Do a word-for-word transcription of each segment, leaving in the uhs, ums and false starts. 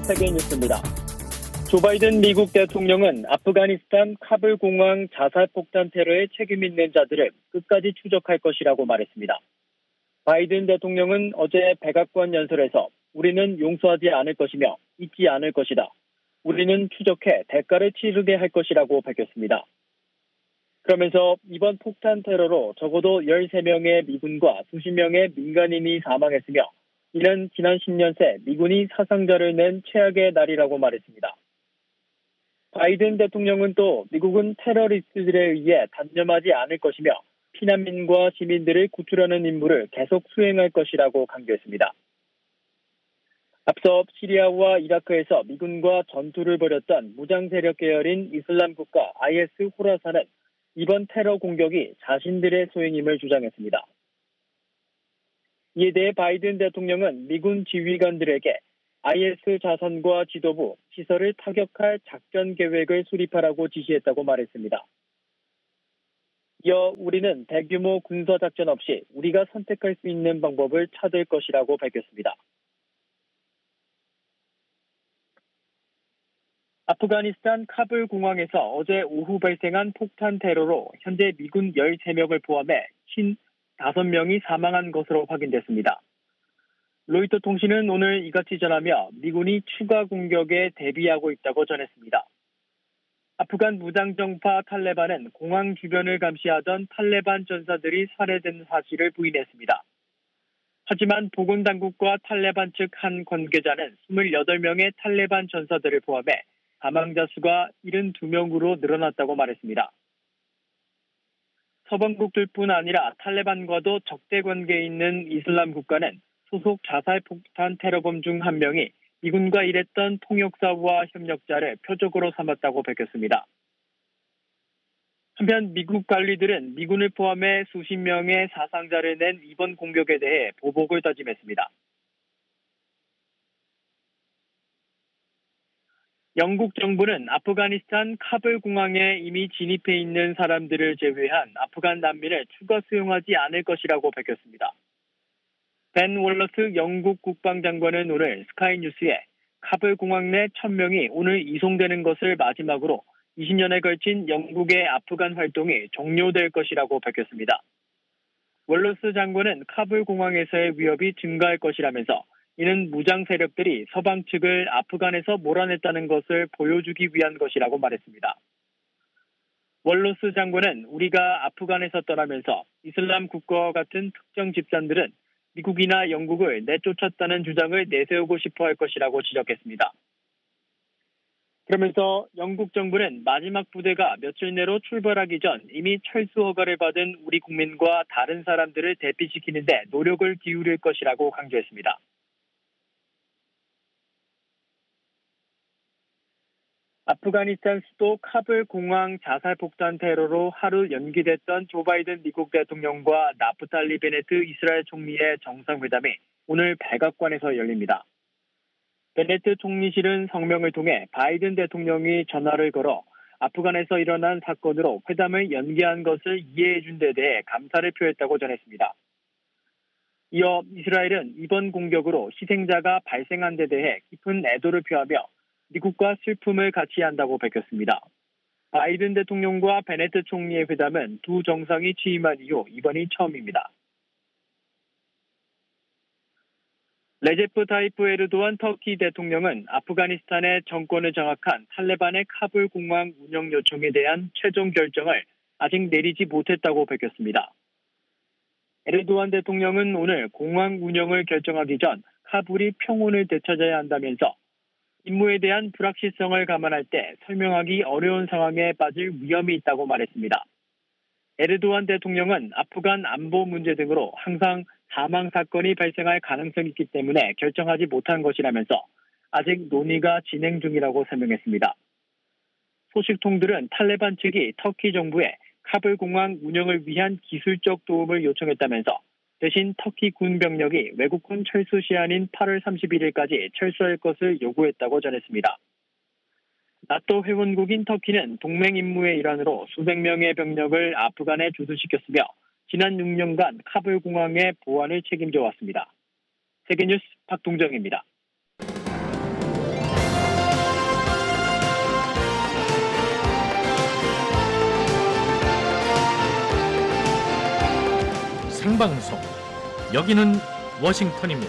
세계뉴스입니다. 조 바이든 미국 대통령은 아프가니스탄 카불 공항 자살 폭탄 테러에 책임 있는 자들을 끝까지 추적할 것이라고 말했습니다. 바이든 대통령은 어제 백악관 연설에서 우리는 용서하지 않을 것이며 잊지 않을 것이다. 우리는 추적해 대가를 치르게 할 것이라고 밝혔습니다. 그러면서 이번 폭탄 테러로 적어도 열세 명의 미군과 수십 명의 민간인이 사망했으며 이는 지난 십 년 새 미군이 사상자를 낸 최악의 날이라고 말했습니다. 바이든 대통령은 또 미국은 테러리스트들에 의해 단념하지 않을 것이며 피난민과 시민들을 구출하는 임무를 계속 수행할 것이라고 강조했습니다. 앞서 시리아와 이라크에서 미군과 전투를 벌였던 무장 세력 계열인 이슬람 국가 아이에스 호라사는 이번 테러 공격이 자신들의 소행임을 주장했습니다. 이에 대해 바이든 대통령은 미군 지휘관들에게 아이에스 자산과 지도부, 시설을 타격할 작전 계획을 수립하라고 지시했다고 말했습니다. 이어 우리는 대규모 군사작전 없이 우리가 선택할 수 있는 방법을 찾을 것이라고 밝혔습니다. 아프가니스탄 카불 공항에서 어제 오후 발생한 폭탄 테러로 현재 미군 열세 명을 포함해 오십오 명이 사망한 것으로 확인됐습니다. 로이터 통신은 오늘 이같이 전하며 미군이 추가 공격에 대비하고 있다고 전했습니다. 아프간 무장정파 탈레반은 공항 주변을 감시하던 탈레반 전사들이 살해된 사실을 부인했습니다. 하지만 보건당국과 탈레반 측 한 관계자는 이십팔 명의 탈레반 전사들을 포함해 사망자 수가 칠십이 명으로 늘어났다고 말했습니다. 서방국들뿐 아니라 탈레반과도 적대 관계에 있는 이슬람 국가는 소속 자살 폭탄 테러범 중 한 명이 미군과 일했던 통역사와 협력자를 표적으로 삼았다고 밝혔습니다. 한편 미국 관리들은 미군을 포함해 수십 명의 사상자를 낸 이번 공격에 대해 보복을 다짐했습니다. 영국 정부는 아프가니스탄 카불 공항에 이미 진입해 있는 사람들을 제외한 아프간 난민을 추가 수용하지 않을 것이라고 밝혔습니다. 벤 월러스 영국 국방장관은 오늘 스카이뉴스에 카불 공항 내 천 명이 오늘 이송되는 것을 마지막으로 이십 년에 걸친 영국의 아프간 활동이 종료될 것이라고 밝혔습니다. 월러스 장관은 카불 공항에서의 위협이 증가할 것이라면서 이는 무장 세력들이 서방 측을 아프간에서 몰아냈다는 것을 보여주기 위한 것이라고 말했습니다. 월러스 장관은 우리가 아프간에서 떠나면서 이슬람 국가와 같은 특정 집단들은 미국이나 영국을 내쫓았다는 주장을 내세우고 싶어 할 것이라고 지적했습니다. 그러면서 영국 정부는 마지막 부대가 며칠 내로 출발하기 전 이미 철수 허가를 받은 우리 국민과 다른 사람들을 대피시키는 데 노력을 기울일 것이라고 강조했습니다. 아프가니스탄 수도 카불 공항 자살 폭탄 테러로 하루 연기됐던 조 바이든 미국 대통령과 나프탈리 베네트 이스라엘 총리의 정상회담이 오늘 백악관에서 열립니다. 베네트 총리실은 성명을 통해 바이든 대통령이 전화를 걸어 아프간에서 일어난 사건으로 회담을 연기한 것을 이해해 준 데 대해 감사를 표했다고 전했습니다. 이어 이스라엘은 이번 공격으로 희생자가 발생한 데 대해 깊은 애도를 표하며 미국과 슬픔을 같이 한다고 밝혔습니다. 바이든 대통령과 베네트 총리의 회담은 두 정상이 취임한 이후 이번이 처음입니다. 레제프 타이프 에르도안 터키 대통령은 아프가니스탄의 정권을 장악한 탈레반의 카불 공항 운영 요청에 대한 최종 결정을 아직 내리지 못했다고 밝혔습니다. 에르도안 대통령은 오늘 공항 운영을 결정하기 전 카불이 평온을 되찾아야 한다면서 임무에 대한 불확실성을 감안할 때 설명하기 어려운 상황에 빠질 위험이 있다고 말했습니다. 에르도안 대통령은 아프간 안보 문제 등으로 항상 사망 사건이 발생할 가능성이 있기 때문에 결정하지 못한 것이라면서 아직 논의가 진행 중이라고 설명했습니다. 소식통들은 탈레반 측이 터키 정부에 카불 공항 운영을 위한 기술적 도움을 요청했다면서 대신 터키 군 병력이 외국군 철수 시한인 팔월 삼십일일까지 철수할 것을 요구했다고 전했습니다. 나토 회원국인 터키는 동맹 임무의 일환으로 수백 명의 병력을 아프간에 주둔시켰으며 지난 육 년간 카불 공항의 보안을 책임져 왔습니다. 세계뉴스 박동정입니다. 생방송, 여기는 워싱턴입니다.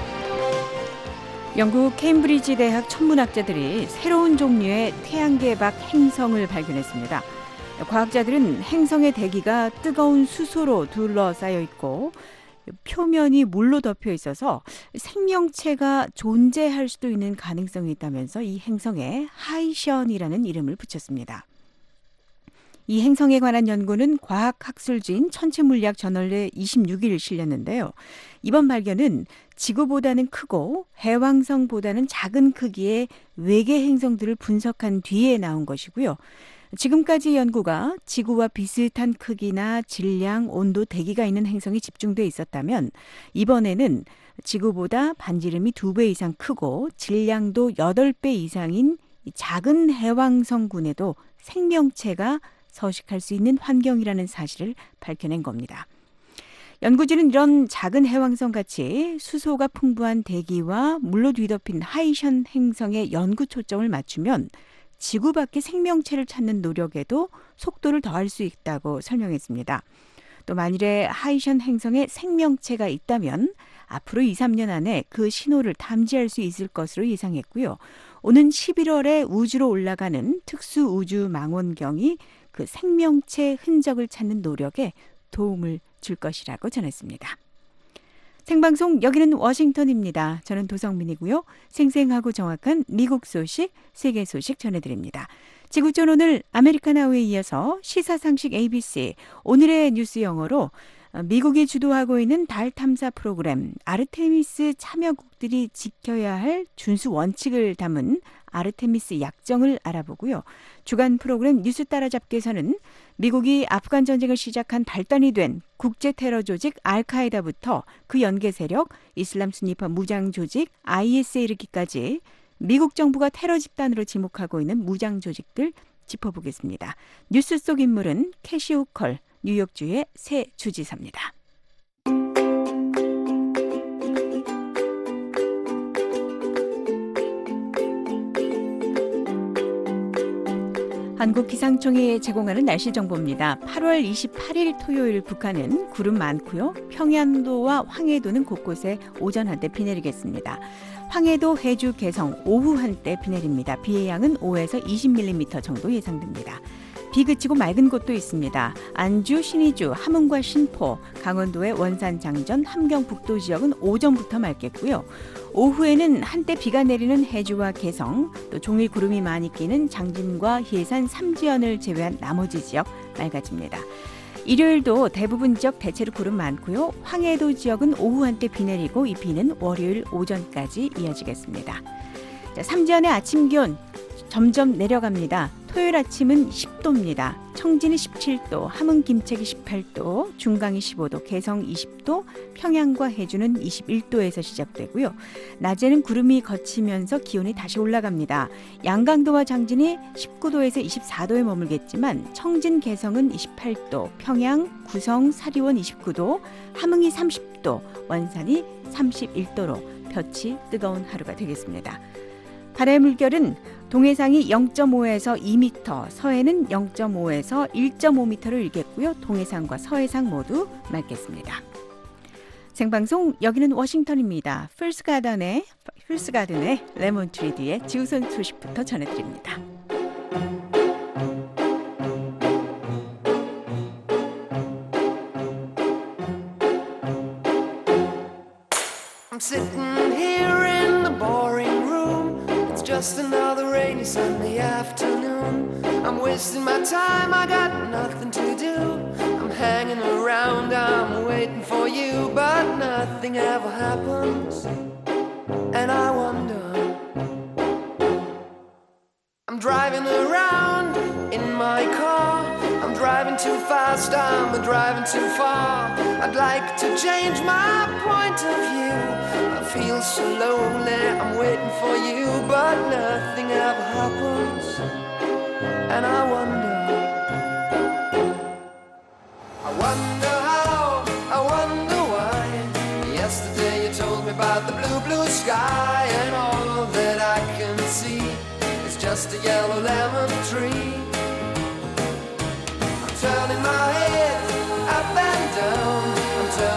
영국 케임브리지 대학 천문학자들이 새로운 종류의 태양계 밖 행성을 발견했습니다. 과학자들은 행성의 대기가 뜨거운 수소로 둘러싸여 있고 표면이 물로 덮여 있어서 생명체가 존재할 수도 있는 가능성이 있다면서 이 행성에 하이션이라는 이름을 붙였습니다. 이 행성에 관한 연구는 과학학술지인 천체물리학 저널에 이십육 일 실렸는데요. 이번 발견은 지구보다는 크고 해왕성보다는 작은 크기의 외계 행성들을 분석한 뒤에 나온 것이고요. 지금까지 연구가 지구와 비슷한 크기나 질량, 온도, 대기가 있는 행성이 집중돼 있었다면 이번에는 지구보다 반지름이 두 배 이상 크고 질량도 여덟 배 이상인 작은 해왕성군에도 생명체가 서식할 수 있는 환경이라는 사실을 밝혀낸 겁니다. 연구진은 이런 작은 해왕성같이 수소가 풍부한 대기와 물로 뒤덮인 하이션 행성에 연구 초점을 맞추면 지구 밖의 생명체를 찾는 노력에도 속도를 더할 수 있다고 설명했습니다. 또 만일에 하이션 행성에 생명체가 있다면 앞으로 이, 삼 년 안에 그 신호를 탐지할 수 있을 것으로 예상했고요. 오는 십일월에 우주로 올라가는 특수우주망원경이 그 생명체 흔적을 찾는 노력에 도움을 줄 것이라고 전했습니다. 생방송 여기는 워싱턴입니다. 저는 도성민이고요. 생생하고 정확한 미국 소식, 세계 소식 전해드립니다. 지구촌 오늘 아메리카나우에 이어서 시사상식 에이비씨 오늘의 뉴스 영어로 미국이 주도하고 있는 달 탐사 프로그램 아르테미스 참여국들이 지켜야 할 준수 원칙을 담은 아르테미스 약정을 알아보고요. 주간 프로그램 뉴스 따라잡기에서는 미국이 아프간 전쟁을 시작한 발단이 된 국제 테러 조직 알카에다부터 그 연계 세력 이슬람 순위파 무장 조직 아이에스에 이르기까지 미국 정부가 테러 집단으로 지목하고 있는 무장 조직들 짚어보겠습니다. 뉴스 속 인물은 캐시 호컬, 뉴욕주의 새 주지사입니다. 한국기상청이 제공하는 날씨 정보입니다. 팔월 이십팔일 토요일 북한은 구름 많고요. 평안도와 황해도는 곳곳에 오전 한때 비 내리겠습니다. 황해도, 해주, 개성 오후 한때 비 내립니다. 비의 양은 오에서 이십 밀리미터 정도 예상됩니다. 비 그치고 맑은 곳도 있습니다. 안주, 신의주, 함흥과 신포, 강원도의 원산, 장전, 함경 북도 지역은 오전부터 맑겠고요. 오후에는 한때 비가 내리는 해주와 개성, 또 종일 구름이 많이 끼는 장진과 예산, 삼지연을 제외한 나머지 지역 맑아집니다. 일요일도 대부분 지역 대체로 구름 많고요. 황해도 지역은 오후 한때 비 내리고 이 비는 월요일 오전까지 이어지겠습니다. 자, 삼지연의 아침 기온 점점 내려갑니다. 토요일 아침은 십 도입니다. 청진이 십칠 도, 함흥 김책이 십팔 도, 중강이 십오 도, 개성 이십 도, 평양과 해주는 이십일 도에서 시작되고요. 낮에는 구름이 걷히면서 기온이 다시 올라갑니다. 양강도와 장진이 십구 도에서 이십사 도에 머물겠지만 청진, 개성은 이십팔 도, 평양, 구성, 사리원 이십구 도, 함흥이 삼십 도, 원산이 삼십일 도로 볕이 뜨거운 하루가 되겠습니다. 달의 물결은 동해상이 영 점 오에서 이 미터, 서해는 영 점 오에서 일 점 오 미터를 일겠고요. 동해상과 서해상 모두 맑겠습니다. 생방송 여기는 워싱턴입니다. 풀스 가든의 풀스 가든의 레몬 트리디의 지구촌 소식부터 전해드립니다. I'm sitting here in the boring room. It's just another rainy Sunday afternoon. I'm wasting my time, I got nothing to do. I'm hanging around, I'm waiting for you, but nothing ever happens. And I wonder, I'm driving around in my car. I'm driving too fast, I'm driving too far. I'd like to change my point of view. I feel so lonely, I'm waiting for you, but nothing ever happens. And I wonder, I wonder how, I wonder why. Yesterday you told me about the blue, blue sky, and all that I can see is just a yellow lemon tree. I'm turning my head up and down, I'm turning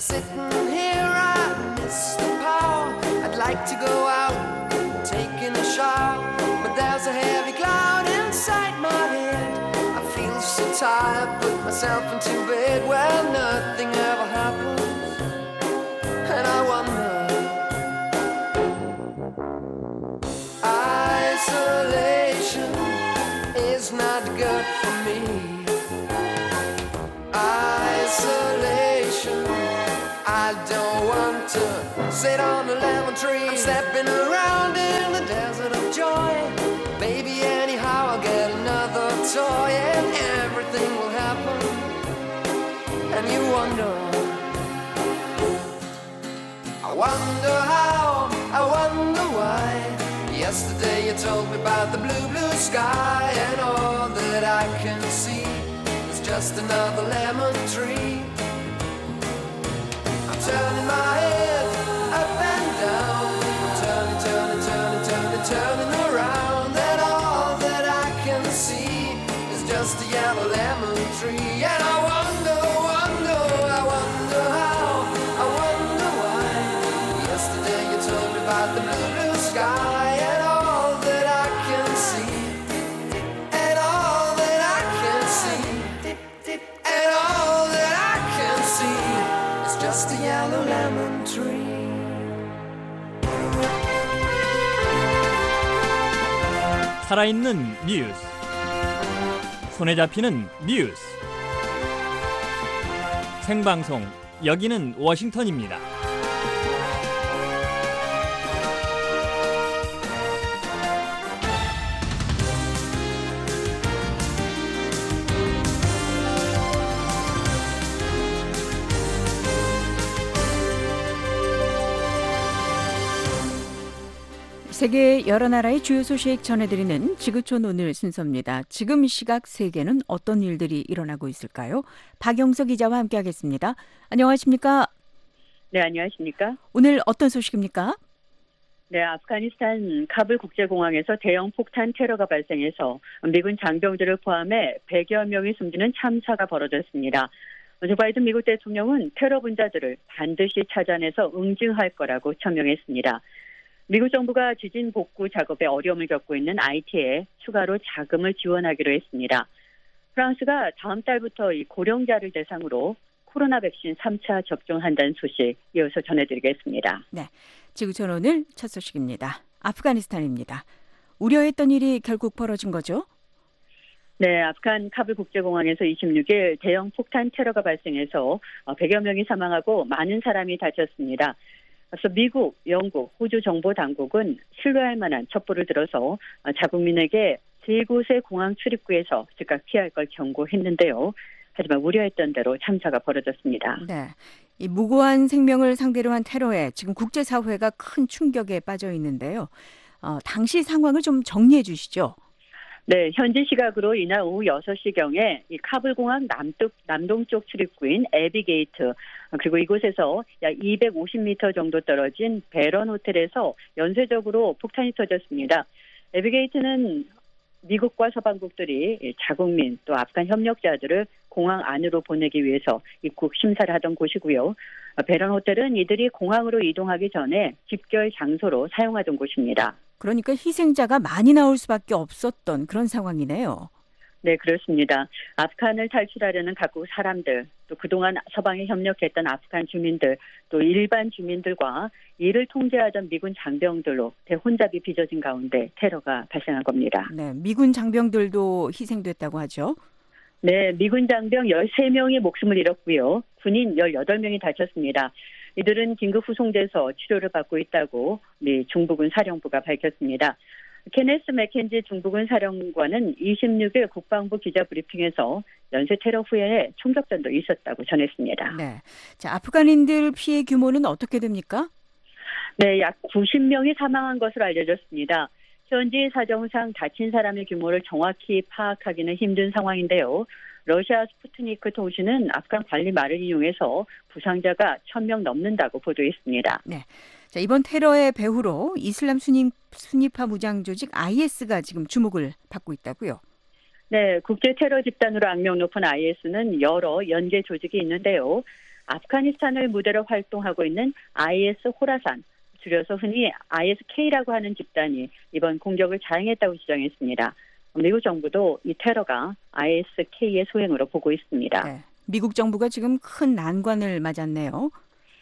sitting here, I miss the power. I'd like to go out, taking a shower, but there's a heavy cloud inside my head. I feel so tired, put myself into bed. Well, nothing ever happens, and I wonder. Isolation is not good for me. Isolation, I don't want to sit on a lemon tree. I'm stepping around in the desert of joy. Baby, anyhow, I'll get another toy and everything will happen. And you wonder, I wonder how, I wonder why. Yesterday you told me about the blue, blue sky, and all that I can see is just another lemon tree. I'm turning my head up and down, I'm turning, turning, turning, turning, turning around, and all that I can see is just a yellow lemon tree. And I wonder, wonder, I wonder how, I wonder why. Yesterday you told me about the blue, blue sky, and all that I can see, and all that I can see, and all that I can see is just a yellow lemon tree. 살아있는 뉴스, 손에 잡히는 뉴스, 생방송, 여기는 워싱턴입니다. 세계 여러 나라의 주요 소식 전해드리는 지구촌 오늘 순서입니다. 지금 시각 세계는 어떤 일들이 일어나고 있을까요? 박영석 기자와 함께하겠습니다. 안녕하십니까? 네, 안녕하십니까? 오늘 어떤 소식입니까? 네, 아프가니스탄 카불 국제공항에서 대형 폭탄 테러가 발생해서 미군 장병들을 포함해 백여 명이 숨지는 참사가 벌어졌습니다. 조 바이든 미국 대통령은 테러 분자들을 반드시 찾아내서 응징할 거라고 천명했습니다. 미국 정부가 지진 복구 작업에 어려움을 겪고 있는 아이티에 추가로 자금을 지원하기로 했습니다. 프랑스가 다음 달부터 이 고령자를 대상으로 코로나 백신 삼 차 접종한다는 소식 이어서 전해드리겠습니다. 네, 지구촌 오늘 첫 소식입니다. 아프가니스탄입니다. 우려했던 일이 결국 벌어진 거죠? 네, 아프간 카불 국제공항에서 이십육 일 대형 폭탄 테러가 발생해서 백여 명이 사망하고 많은 사람이 다쳤습니다. 앞서 미국, 영국, 호주 정보 당국은 신뢰할 만한 첩보를 들어서 자국민에게 세 곳의 공항 출입구에서 즉각 피할 걸 경고했는데요. 하지만 우려했던 대로 참사가 벌어졌습니다. 네, 이 무고한 생명을 상대로 한 테러에 지금 국제사회가 큰 충격에 빠져 있는데요. 어, 당시 상황을 좀 정리해 주시죠. 네, 현지 시각으로 이날 오후 여섯 시경에 이 카불공항 남쪽, 남동쪽 출입구인 에비게이트, 그리고 이곳에서 약 이백오십 미터 정도 떨어진 베런 호텔에서 연쇄적으로 폭탄이 터졌습니다. 에비게이트는 미국과 서방국들이 자국민 또 아프간 협력자들을 공항 안으로 보내기 위해서 입국 심사를 하던 곳이고요. 베런 호텔은 이들이 공항으로 이동하기 전에 집결 장소로 사용하던 곳입니다. 그러니까 희생자가 많이 나올 수밖에 없었던 그런 상황이네요. 네, 그렇습니다. 아프간을 탈출하려는 각국 사람들, 또 그동안 서방에 협력했던 아프간 주민들, 또 일반 주민들과 이를 통제하던 미군 장병들로 대혼잡이 빚어진 가운데 테러가 발생한 겁니다. 네, 미군 장병들도 희생됐다고 하죠. 네, 미군 장병 열세 명이 목숨을 잃었고요. 군인 열여덟 명이 다쳤습니다. 이들은 긴급 후송돼서 치료를 받고 있다고 미 중부군 사령부가 밝혔습니다. 케네스 맥켄지 중부군 사령관은 이십육 일 국방부 기자 브리핑에서 연쇄 테러 후에 총격전도 있었다고 전했습니다. 네, 자, 아프간인들 피해 규모는 어떻게 됩니까? 네, 약 구십 명이 사망한 것으로 알려졌습니다. 현지 사정상 다친 사람의 규모를 정확히 파악하기는 힘든 상황인데요. 러시아 스푸트니크 통신은 아프간 관리 말을 이용해서 부상자가 천 명 넘는다고 보도했습니다. 네, 자, 이번 테러의 배후로 이슬람 순위, 순위파 무장 조직 아이에스가 지금 주목을 받고 있다고요? 네, 국제 테러 집단으로 악명 높은 아이에스는 여러 연계 조직이 있는데요. 아프가니스탄을 무대로 활동하고 있는 아이에스 호라산, 줄여서 흔히 아이에스케이라고 하는 집단이 이번 공격을 자행했다고 주장했습니다. 미국 정부도 이 테러가 아이에스케이의 소행으로 보고 있습니다. 네. 미국 정부가 지금 큰 난관을 맞았네요.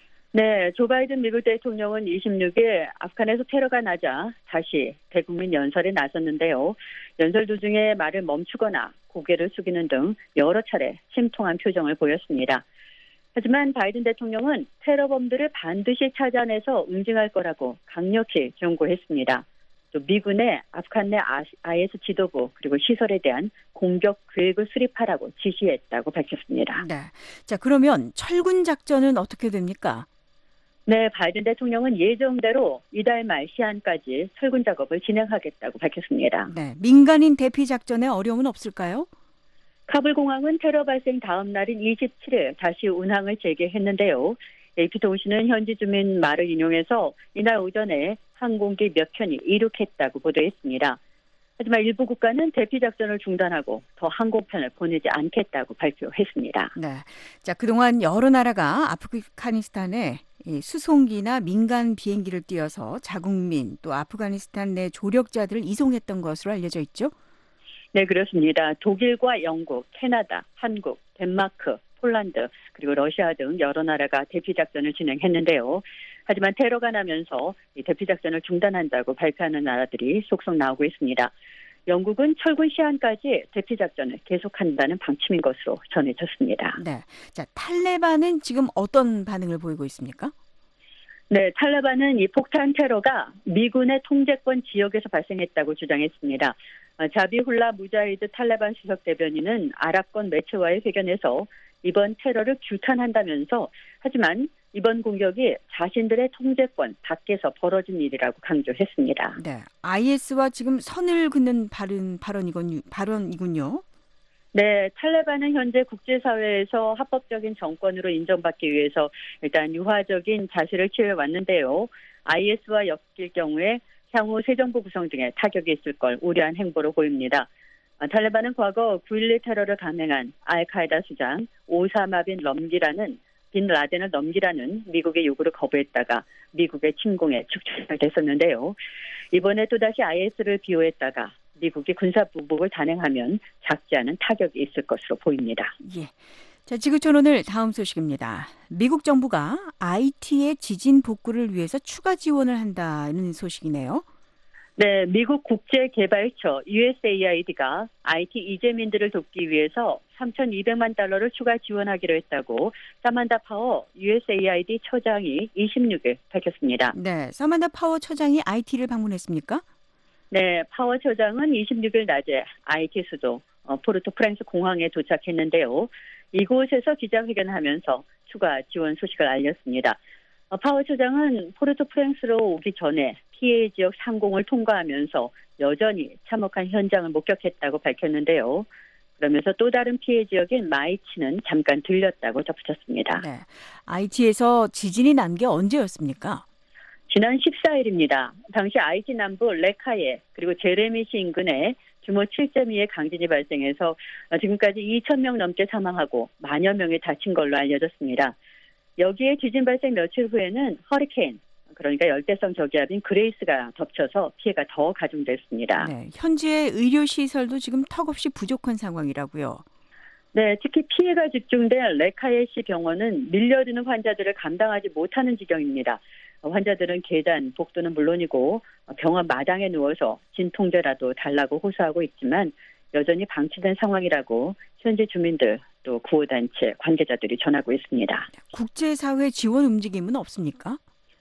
네, 조 바이든 미국 대통령은 이십육 일 아프간에서 테러가 나자 다시 대국민 연설에 나섰는데요. 연설 도중에 말을 멈추거나 고개를 숙이는 등 여러 차례 심통한 표정을 보였습니다. 하지만 바이든 대통령은 테러범들을 반드시 찾아내서 응징할 거라고 강력히 경고했습니다. 또 미군의 아프간 내 아이에스 지도부 그리고 시설에 대한 공격 계획을 수립하라고 지시했다고 밝혔습니다. 네. 자, 그러면 철군 작전은 어떻게 됩니까? 네, 바이든 대통령은 예정대로 이달 말 시한까지 철군 작업을 진행하겠다고 밝혔습니다. 네. 민간인 대피 작전에 어려움은 없을까요? 카불 공항은 테러 발생 다음 날인 이십칠 일 다시 운항을 재개했는데요. 에이피통신은 현지 주민 말을 인용해서 이날 오전에 항공기 몇 편이 이륙했다고 보도했습니다. 하지만 일부 국가는 대피 작전을 중단하고 더 항공편을 보내지 않겠다고 발표했습니다. 네. 자, 그동안 여러 나라가 아프가니스탄에 이 수송기나 민간 비행기를 띄워서 자국민 또 아프가니스탄 내 조력자들을 이송했던 것으로 알려져 있죠. 네, 그렇습니다. 독일과 영국, 캐나다, 한국, 덴마크, 폴란드 그리고 러시아 등 여러 나라가 대피 작전을 진행했는데요. 하지만 테러가 나면서 이 대피 작전을 중단한다고 발표하는 나라들이 속속 나오고 있습니다. 영국은 철군 시한까지 대피 작전을 계속한다는 방침인 것으로 전해졌습니다. 네. 자, 탈레반은 지금 어떤 반응을 보이고 있습니까? 네, 탈레반은 이 폭탄 테러가 미군의 통제권 지역에서 발생했다고 주장했습니다. 자비훌라 무자히드 탈레반 수석 대변인은 아랍권 매체와의 회견에서 이번 테러를 규탄한다면서 하지만 이번 공격이 자신들의 통제권 밖에서 벌어진 일이라고 강조했습니다. 네, 아이에스와 지금 선을 긋는 발언, 발언이군, 발언이군요. 네, 탈레반은 현재 국제사회에서 합법적인 정권으로 인정받기 위해서 일단 유화적인 자세를 취해왔는데요. 아이에스와 엮일 경우에 향후 새 정부 구성 등에 타격이 있을 걸 우려한 행보로 보입니다. 탈레반은 과거 구일일 테러를 감행한 알카에다 수장 오사마 빈 럼기라는 빈 라덴을 넘기라는 미국의 요구를 거부했다가 미국의 침공에 축출됐었는데요. 이번에 또다시 아이에스를 비호했다가 미국이 군사보복을 단행하면 작지 않은 타격이 있을 것으로 보입니다. 예. 자, 지구촌 오늘 다음 소식입니다. 미국 정부가 아이티의 지진 복구를 위해서 추가 지원을 한다는 소식이네요. 네, 미국 국제개발처 유에스에이아이디가 아이티 이재민들을 돕기 위해서 삼천이백만 달러를 추가 지원하기로 했다고 사만다 파워 유에스에이아이디 처장이 이십육 일 밝혔습니다. 네, 사만다 파워 처장이 아이티를 방문했습니까? 네, 파워 처장은 이십육 일 낮에 아이티 수도 포르토프랑스 공항에 도착했는데요. 이곳에서 기자회견하면서 추가 지원 소식을 알렸습니다. 파워 처장은 포르토프랑스로 오기 전에 피해 지역 상공을 통과하면서 여전히 참혹한 현장을 목격했다고 밝혔는데요. 그러면서 또 다른 피해 지역인 마이치는 잠깐 들렸다고 덧붙였습니다. 네, 아이티에서 지진이 난 게 언제였습니까? 지난 십사 일입니다. 당시 아이티 남부 레카예 그리고 제레미시 인근에 규모 칠 점 이의 강진이 발생해서 지금까지 이천 명 넘게 사망하고 만여 명이 다친 걸로 알려졌습니다. 여기에 지진 발생 며칠 후에는 허리케인, 그러니까 열대성 저기압인 그레이스가 덮쳐서 피해가 더 가중됐습니다. 네, 현지의 의료시설도 지금 턱없이 부족한 상황이라고요. 네, 특히 피해가 집중된 레카예시 병원은 밀려드는 환자들을 감당하지 못하는 지경입니다. 환자들은 계단, 복도는 물론이고 병원 마당에 누워서 진통제라도 달라고 호소하고 있지만 여전히 방치된 상황이라고 현지 주민들 또 구호단체 관계자들이 전하고 있습니다. 국제사회 지원 움직임은 없습니까?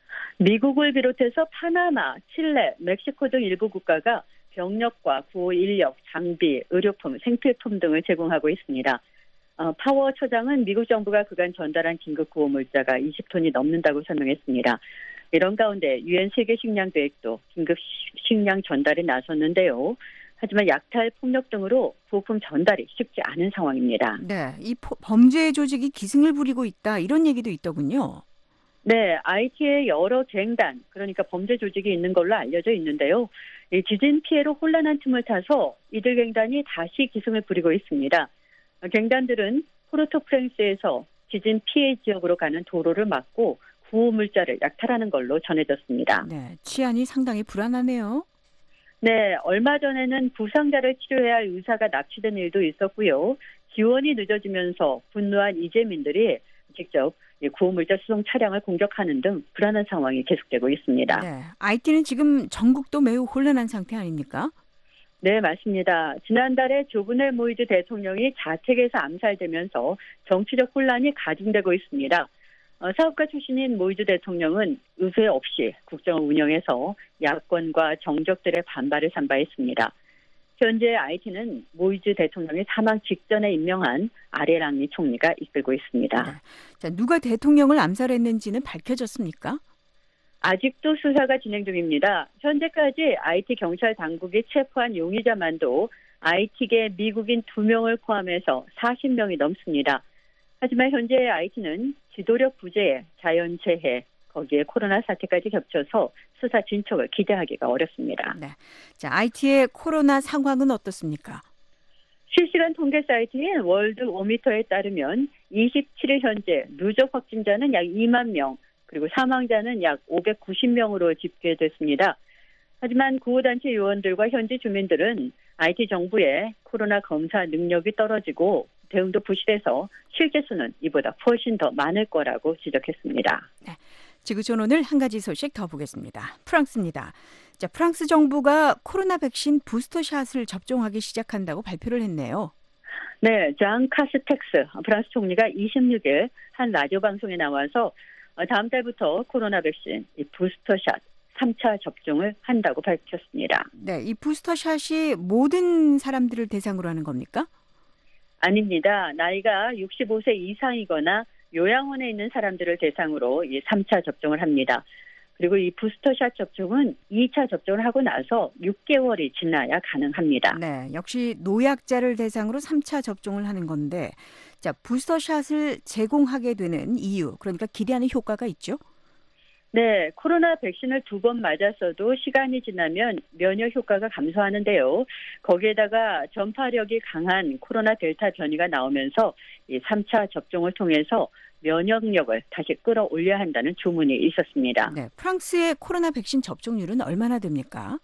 미국을 비롯해서 파나마, 칠레, 멕시코 등 일부 국가가 병력과 구호 인력, 장비, 의료품, 생필품 등을 제공하고 있습니다. 어, 파워 처장은 미국 정부가 그간 전달한 긴급 구호 물자가 이십 톤이 넘는다고 설명했습니다. 이런 가운데 유엔 세계식량계획도 긴급 식량 전달에 나섰는데요. 하지만 약탈, 폭력 등으로 부품 전달이 쉽지 않은 상황입니다. 네, 이 포, 범죄 조직이 기승을 부리고 있다 이런 얘기도 있더군요. 네, 아이티의 여러 갱단, 그러니까 범죄 조직이 있는 걸로 알려져 있는데요. 이 지진 피해로 혼란한 틈을 타서 이들 갱단이 다시 기승을 부리고 있습니다. 갱단들은 포르토프랑스에서 지진 피해 지역으로 가는 도로를 막고 구호물자를 약탈하는 걸로 전해졌습니다. 네, 치안이 상당히 불안하네요. 네, 얼마 전에는 부상자를 치료해야 할 의사가 납치된 일도 있었고요. 지원이 늦어지면서 분노한 이재민들이 직접 구호물자 수송 차량을 공격하는 등 불안한 상황이 계속되고 있습니다. 네, 아이티는 지금 전국도 매우 혼란한 상태 아닙니까? 네, 맞습니다. 지난달에 조브넬 모이즈 대통령이 자택에서 암살되면서 정치적 혼란이 가중되고 있습니다. 어, 사업가 출신인 모이즈 대통령은 의회 없이 국정을 운영해서 야권과 정적들의 반발을 산 바 있습니다. 현재 아이티는 모이즈 대통령이 사망 직전에 임명한 아레랑리 총리가 이끌고 있습니다. 네. 자, 누가 대통령을 암살했는지는 밝혀졌습니까? 아직도 수사가 진행 중입니다. 현재까지 아이티 경찰 당국이 체포한 용의자만도 아이티계 미국인 두 명을 포함해서 사십 명이 넘습니다. 하지만 현재 아이티는 지도력 부재에 자연재해, 거기에 코로나 사태까지 겹쳐서 수사 진척을 기대하기가 어렵습니다. 네. 자, 아이티의 코로나 상황은 어떻습니까? 실시간 통계 사이트인 월드오미터에 따르면 이십칠 일 현재 누적 확진자는 약 이만 명, 그리고 사망자는 약 오백구십 명으로 집계됐습니다. 하지만 구호단체 요원들과 현지 주민들은 아이티 정부의 코로나 검사 능력이 떨어지고 대응도 부실해서 실제 수는 이보다 훨씬 더 많을 거라고 지적했습니다. 네. 지구촌 오늘 한 가지 소식 더 보겠습니다. 프랑스입니다. 자, 프랑스 정부가 코로나 백신 부스터샷을 접종하기 시작한다고 발표를 했네요. 네, 장 카스텍스 프랑스 총리가 이십육 일 한 라디오 방송에 나와서 다음 달부터 코로나 백신 이 부스터샷 삼 차 접종을 한다고 밝혔습니다. 네, 이 부스터샷이 모든 사람들을 대상으로 하는 겁니까? 아닙니다. 나이가 육십오 세 이상이거나 요양원에 있는 사람들을 대상으로 이 삼 차 접종을 합니다. 그리고 이 부스터샷 접종은 이 차 접종을 하고 나서 육 개월이 지나야 가능합니다. 네, 역시 노약자를 대상으로 삼 차 접종을 하는 건데, 자, 부스터샷을 제공하게 되는 이유, 그러니까 기대하는 효과가 있죠? 네, 코로나 백신을 두 번 맞았어도 시간이 지나면 면역 효과가 감소하는데요. 거기에다가 전파력이 강한 코로나 델타 변이가 나오면서 이 삼 차 접종을 통해서 면역력을 다시 끌어올려야 한다는 주문이 있었습니다. 네, 프랑스의 코로나 백신 접종률은 얼마나 됩니까?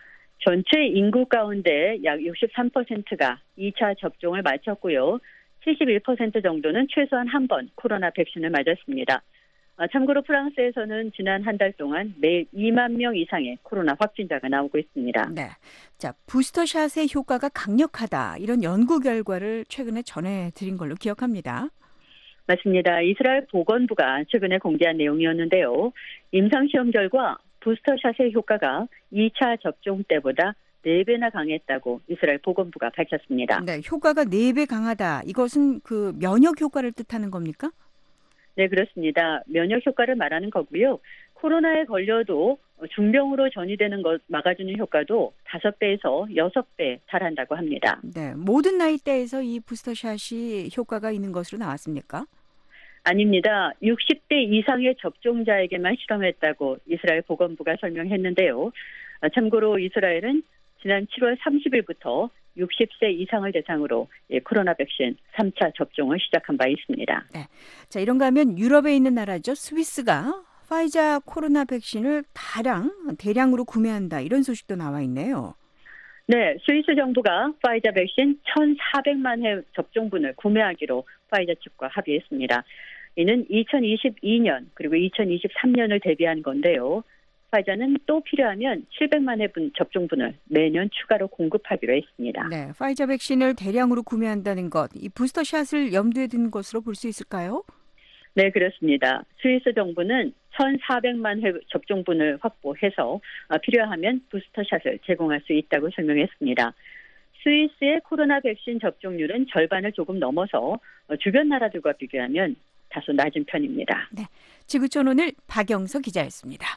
전체 인구 가운데 약 육십삼 퍼센트가 이 차 접종을 마쳤고요. 칠십일 퍼센트 정도는 최소한 한 번 코로나 백신을 맞았습니다. 참고로 프랑스에서는 지난 한 달 동안 매일 이만 명 이상의 코로나 확진자가 나오고 있습니다. 네, 자, 부스터샷의 효과가 강력하다, 이런 연구 결과를 최근에 전해드린 걸로 기억합니다. 맞습니다. 이스라엘 보건부가 최근에 공개한 내용이었는데요. 임상시험 결과 부스터샷의 효과가 이 차 접종 때보다 네 배나 강했다고 이스라엘 보건부가 밝혔습니다. 네, 효과가 네 배 강하다. 이것은 그 면역 효과를 뜻하는 겁니까? 네, 그렇습니다. 면역 효과를 말하는 거고요. 코로나에 걸려도 중병으로 전이되는 것 막아주는 효과도 다섯 배에서 여섯 배 달한다고 합니다. 네, 모든 나이대에서 이 부스터샷이 효과가 있는 것으로 나왔습니까? 아닙니다. 육십 대 이상의 접종자에게만 실험했다고 이스라엘 보건부가 설명했는데요. 참고로 이스라엘은 지난 칠월 삼십일부터 육십 세 이상을 대상으로 코로나 백신 삼 차 접종을 시작한 바 있습니다. 네. 자, 이런가 하면 유럽에 있는 나라죠. 스위스가 파이자 코로나 백신을 다량, 대량으로 구매한다, 이런 소식도 나와 있네요. 네, 스위스 정부가 파이자 백신 천사백만 회 접종분을 구매하기로 파이자 측과 합의했습니다. 이는 이천이십이 년 그리고 이천이십삼 년을 대비한 건데요. 파이자는 또 필요하면 칠백만 회분 접종분을 매년 추가로 공급하기로 했습니다. 네, 파이자 백신을 대량으로 구매한다는 것, 이 부스터샷을 염두에 둔 것으로 볼 수 있을까요? 네, 그렇습니다. 스위스 정부는 천사백만 회 접종분을 확보해서 필요하면 부스터샷을 제공할 수 있다고 설명했습니다. 스위스의 코로나 백신 접종률은 절반을 조금 넘어서 주변 나라들과 비교하면 다소 낮은 편입니다. 네, 지구촌 오늘 박영서 기자였습니다.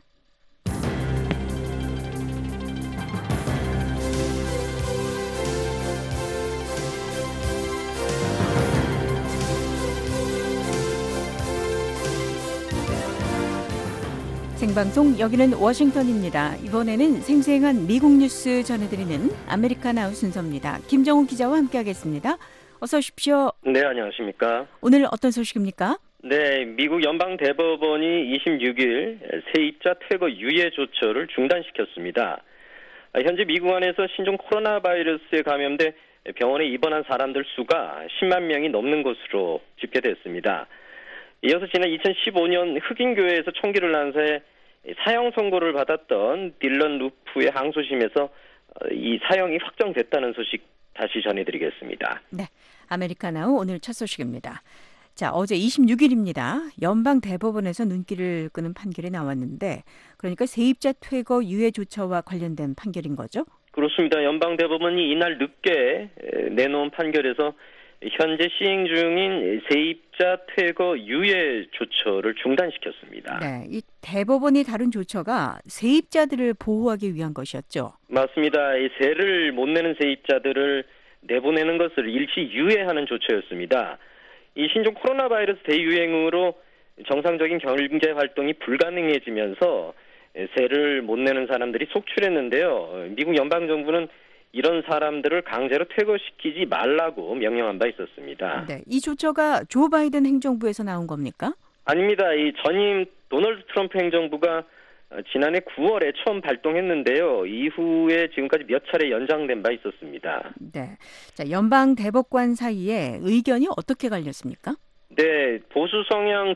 생방송, 여기는 워싱턴입니다. 이번에는 생생한 미국 뉴스 전해드리는 아메리카나우 순서입니다. 김정우 기자와 함께하겠습니다. 어서 오십시오. 네, 안녕하십니까. 오늘 어떤 소식입니까? 네, 미국 연방대법원이 이십육 일 세입자 퇴거 유예 조처를 중단시켰습니다. 현재 미국 안에서 신종 코로나 바이러스에 감염돼 병원에 입원한 사람들 수가 십만 명이 넘는 것으로 집계됐습니다. 이어서 지난 이천십오 년 흑인교회에서 총기를 난사해 사형 선고를 받았던 딜런 루프의 항소심에서 이 사형이 확정됐다는 소식 다시 전해드리겠습니다. 네, 아메리카나우 오늘 첫 소식입니다. 자, 어제 이십육 일입니다. 연방대법원에서 눈길을 끄는 판결이 나왔는데 그러니까 세입자 퇴거 유예 조처와 관련된 판결인 거죠? 그렇습니다. 연방대법원이 이날 늦게 내놓은 판결에서 현재 시행 중인 세입자 퇴거 유예 조처를 중단시켰습니다. 네, 이 대법원이 다룬 조처가 세입자들을 보호하기 위한 것이었죠. 맞습니다. 이 세를 못 내는 세입자들을 내보내는 것을 일시 유예하는 조처였습니다. 이 신종 코로나 바이러스 대유행으로 정상적인 경제 활동이 불가능해지면서 세를 못 내는 사람들이 속출했는데요. 미국 연방정부는 이런 사람들을 강제로 퇴거시키지 말라고 명령한 바 있었습니다. 네, 이 조처가 조 바이든 행정부에서 나온 겁니까? 아닙니다. 이 전임 도널드 트럼프 행정부가 지난해 구월에 처음 발동했는데요. 이후에 지금까지 몇 차례 연장된 바 있었습니다. 네, 자, 연방 대법관 사이에 의견이 어떻게 갈렸습니까? 네, 보수 성향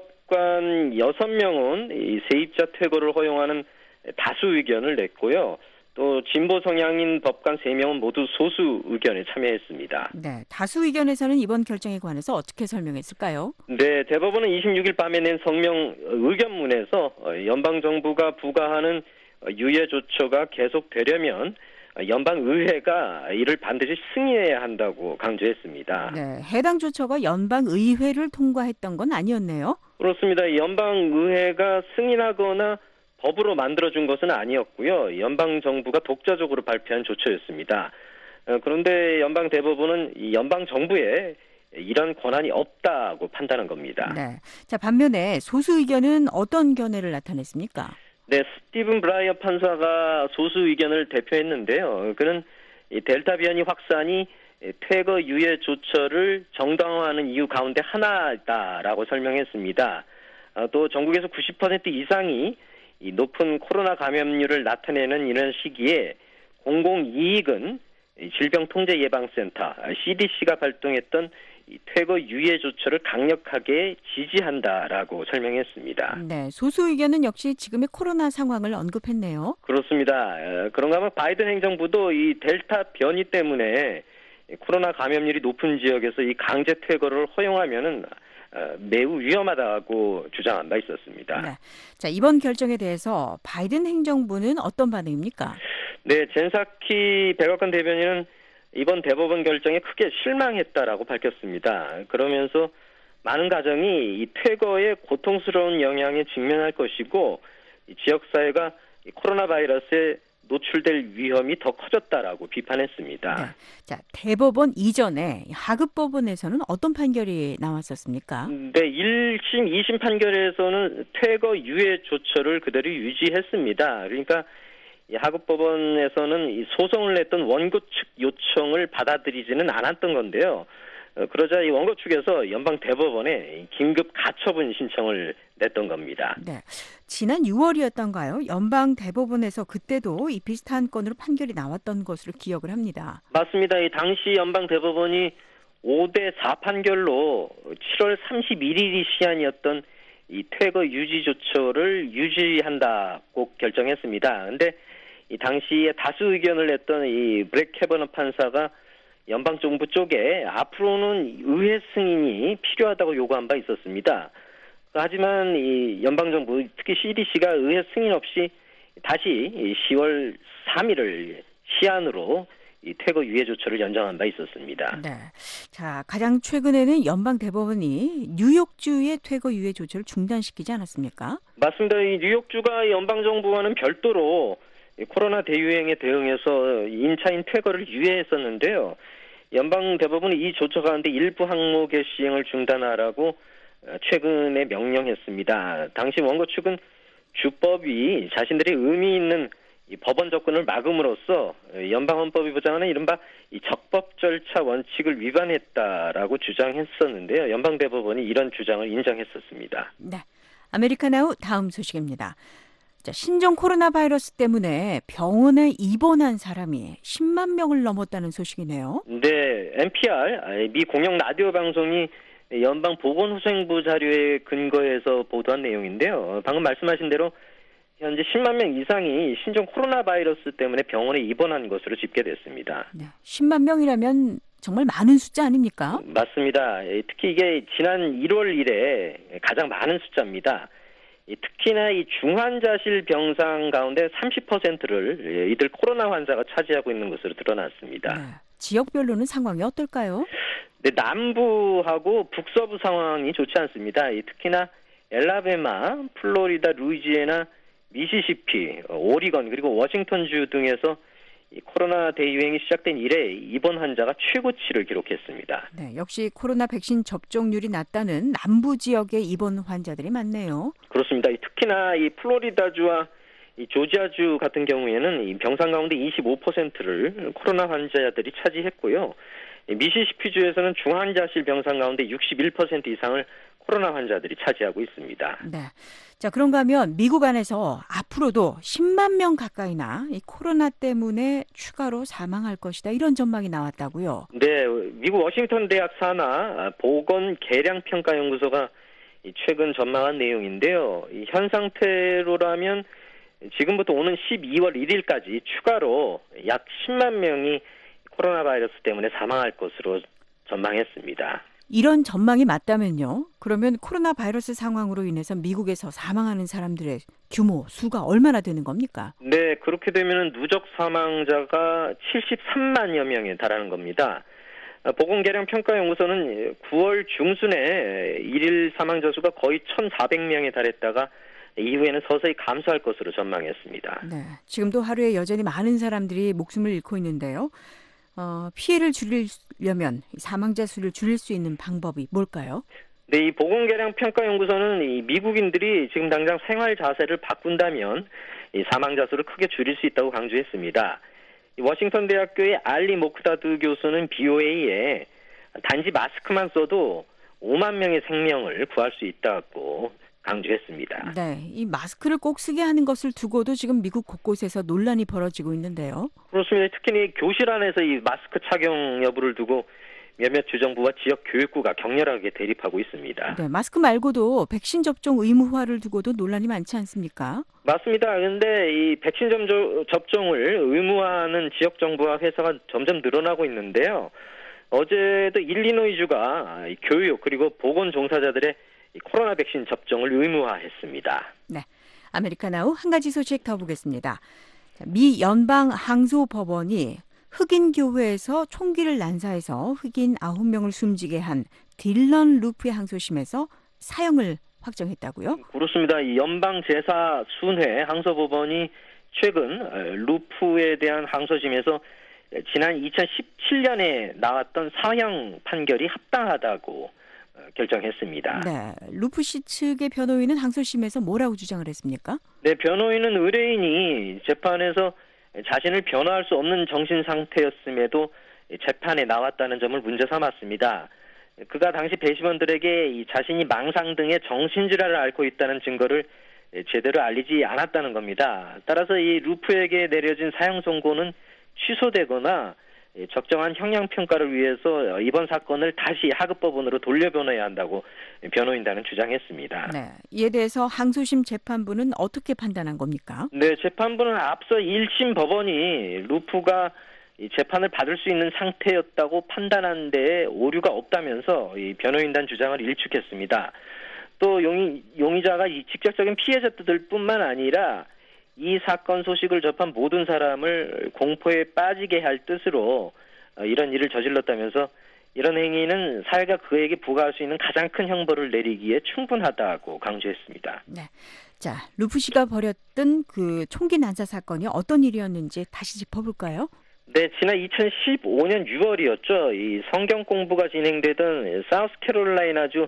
대법관 여섯 명은 이 세입자 퇴거를 허용하는 다수 의견을 냈고요. 또 진보 성향인 법관 세 명은 모두 소수 의견에 참여했습니다. 네, 다수 의견에서는 이번 결정에 관해서 어떻게 설명했을까요? 네, 대법원은 이십육 일 밤에 낸 성명 의견문에서 연방정부가 부과하는 유예 조처가 계속되려면 연방의회가 이를 반드시 승인해야 한다고 강조했습니다. 네, 해당 조처가 연방의회를 통과했던 건 아니었네요. 그렇습니다. 연방의회가 승인하거나 법으로 만들어준 것은 아니었고요. 연방정부가 독자적으로 발표한 조처였습니다. 그런데 연방대법원은 연방정부에 이런 권한이 없다고 판단한 겁니다. 네. 자, 반면에 소수 의견은 어떤 견해를 나타냈습니까? 네, 스티븐 브라이어 판사가 소수 의견을 대표했는데요. 그는 이 델타 변이 확산이 퇴거 유예 조처를 정당화하는 이유 가운데 하나다라고 설명했습니다. 또 전국에서 구십 퍼센트 이상이 이 높은 코로나 감염률을 나타내는 이런 시기에 공공이익은 질병통제예방센터 씨디씨가 발동했던 이 퇴거 유예 조처를 강력하게 지지한다라고 설명했습니다. 네, 소수 의견은 역시 지금의 코로나 상황을 언급했네요. 그렇습니다. 그런가 하면 바이든 행정부도 이 델타 변이 때문에 코로나 감염률이 높은 지역에서 이 강제 퇴거를 허용하면은 매우 위험하다고 주장한 바 있었습니다. 네. 자, 이번 결정에 대해서 바이든 행정부는 어떤 반응입니까? 네, 젠사키 백악관 대변인은 이번 대법원 결정에 크게 실망했다라고 밝혔습니다. 그러면서 많은 가정이 이 퇴거의 고통스러운 영향에 직면할 것이고 이 지역사회가 이 코로나 바이러스에 노출될 위험이 더 커졌다라고 비판했습니다. 네. 자, 대법원 이전에 하급법원에서는 어떤 판결이 나왔었습니까? 네, 일 심, 이 심 판결에서는 퇴거 유예 조처를 그대로 유지했습니다. 그러니까 이 하급법원에서는 이 소송을 냈던 원고 측 요청을 받아들이지는 않았던 건데요. 어, 그러자 이 원고 측에서 연방 대법원에 긴급 가처분 신청을 냈던 겁니다. 네, 지난 유월이었던가요? 연방 대법원에서 그때도 이 비슷한 건으로 판결이 나왔던 것으로 기억을 합니다. 맞습니다. 이 당시 연방 대법원이 오 대 사 판결로 칠월 삼십일일이 시한이었던 이 퇴거 유지 조처를 유지한다고 결정했습니다. 그런데 이 당시에 다수 의견을 냈던 이 브렉 캐버너 판사가 연방정부 쪽에 앞으로는 의회 승인이 필요하다고 요구한 바 있었습니다. 하지만 이 연방정부, 특히 씨디씨가 의회 승인 없이 다시 시월 삼일을 시한으로 이 퇴거 유예 조처를 연장한 바 있었습니다. 네. 자, 가장 최근에는 연방 대법원이 뉴욕주의 퇴거 유예 조처를 중단시키지 않았습니까? 맞습니다. 이 뉴욕주가 연방정부와는 별도로 코로나 대유행에 대응해서 임차인 퇴거를 유예했었는데요. 연방 대법원이 이 조처 가운데 일부 항목의 시행을 중단하라고 최근에 명령했습니다. 당시 원고 측은 주법이 자신들의 의미 있는 이 법원 접근을 막음으로써 연방헌법이 보장하는 이른바 이 적법 절차 원칙을 위반했다라고 주장했었는데요. 연방대법원이 이런 주장을 인정했었습니다. 네, 아메리카나우 다음 소식입니다. 자, 신종 코로나 바이러스 때문에 병원에 입원한 사람이 십만 명을 넘었다는 소식이네요. 네, 엔피알 미 공영 라디오 방송이 연방 보건후생부 자료에 근거해서 보도한 내용인데요. 방금 말씀하신 대로 현재 십만 명 이상이 신종 코로나 바이러스 때문에 병원에 입원한 것으로 집계됐습니다. 네, 십만 명이라면 정말 많은 숫자 아닙니까? 맞습니다. 특히 이게 지난 일월 이래 가장 많은 숫자입니다. 특히나 이 중환자실 병상 가운데 삼십 퍼센트를 이들 코로나 환자가 차지하고 있는 것으로 드러났습니다. 네, 지역별로는 상황이 어떨까요? 네, 남부하고 북서부 상황이 좋지 않습니다. 특히나 엘라베마, 플로리다, 루이지애나, 미시시피, 오리건 그리고 워싱턴주 등에서 이 코로나 대유행이 시작된 이래 입원 환자가 최고치를 기록했습니다. 네, 역시 코로나 백신 접종률이 낮다는 남부 지역의 입원 환자들이 많네요. 그렇습니다. 특히나 이 플로리다주와 이 조지아주 같은 경우에는 이 병상 가운데 이십오 퍼센트를 코로나 환자들이 차지했고요. 미시시피주에서는 중환자실 병상 가운데 육십일 퍼센트 이상을 코로나 환자들이 차지하고 있습니다. 네. 자, 그런가 하면 미국 안에서 앞으로도 십만 명 가까이나 이 코로나 때문에 추가로 사망할 것이다. 이런 전망이 나왔다고요. 네, 미국 워싱턴 대학 산하 보건 계량 평가 연구소가 최근 전망한 내용인데요. 이 현 상태로라면 지금부터 오는 십이월 일일까지 추가로 약 십만 명이 코로나 바이러스 때문에 사망할 것으로 전망했습니다. 이런 전망이 맞다면요. 그러면 코로나 바이러스 상황으로 인해서 미국에서 사망하는 사람들의 규모, 수가 얼마나 되는 겁니까? 네, 그렇게 되면 누적 사망자가 칠십삼만여 명에 달하는 겁니다. 보건계량평가연구소는 구월 중순에 일일 사망자 수가 거의 천사백 명에 달했다가 이후에는 서서히 감소할 것으로 전망했습니다. 네, 지금도 하루에 여전히 많은 사람들이 목숨을 잃고 있는데요. 어, 피해를 줄이려면 사망자 수를 줄일 수 있는 방법이 뭘까요? 네, 이 보건계량평가연구소는 이 미국인들이 지금 당장 생활 자세를 바꾼다면 이 사망자 수를 크게 줄일 수 있다고 강조했습니다. 이 워싱턴 대학교의 알리 모크다드 교수는 비오에이에 단지 마스크만 써도 오만 명의 생명을 구할 수 있다고 강조했습니다. 네, 이 마스크를 꼭 쓰게 하는 것을 두고도 지금 미국 곳곳에서 논란이 벌어지고 있는데요. 그렇습니다. 특히 교실 안에서 이 마스크 착용 여부를 두고 몇몇 주정부와 지역 교육부가 격렬하게 대립하고 있습니다. 네, 마스크 말고도 백신 접종 의무화를 두고도 논란이 많지 않습니까? 맞습니다. 그런데 이 백신 접종을 의무화하는 지역 정부와 회사가 점점 늘어나고 있는데요. 어제도 일리노이주가 교육 그리고 보건 종사자들의 코로나 백신 접종을 의무화했습니다. 네, 아메리카나우 한 가지 소식 더 보겠습니다. 미 연방 항소법원이 흑인 교회에서 총기를 난사해서 흑인 아홉 명을 숨지게 한 딜런 루프의 항소심에서 사형을 확정했다고요? 그렇습니다. 이 연방 제사 순회 항소법원이 최근 루프에 대한 항소심에서 지난 이천십칠 년에 나왔던 사형 판결이 합당하다고 결정했습니다. 네, 루프 씨 측의 변호인은 항소심에서 뭐라고 주장을 했습니까? 네, 변호인은 의뢰인이 재판에서 자신을 변호할 수 없는 정신 상태였음에도 재판에 나왔다는 점을 문제 삼았습니다. 그가 당시 배심원들에게 이 자신이 망상 등의 정신질환을 앓고 있다는 증거를 제대로 알리지 않았다는 겁니다. 따라서 이 루프에게 내려진 사형 선고는 취소되거나 적정한 형량평가를 위해서 이번 사건을 다시 하급법원으로 돌려보내야 한다고 변호인단은 주장했습니다. 네, 이에 대해서 항소심 재판부는 어떻게 판단한 겁니까? 네, 재판부는 앞서 일 심 법원이 루프가 재판을 받을 수 있는 상태였다고 판단한 데에 오류가 없다면서 이 변호인단 주장을 일축했습니다. 또 용의, 용의자가 이 직접적인 피해자들 뿐만 아니라 이 사건 소식을 접한 모든 사람을 공포에 빠지게 할 뜻으로 이런 일을 저질렀다면서 이런 행위는 사회가 그에게 부과할 수 있는 가장 큰 형벌을 내리기에 충분하다고 강조했습니다. 네, 자 루프 씨가 벌였던 그 총기 난사 사건이 어떤 일이었는지 다시 짚어볼까요? 네, 지난 이천십오 년 유월이었죠. 이 성경 공부가 진행되던 사우스캐롤라이나주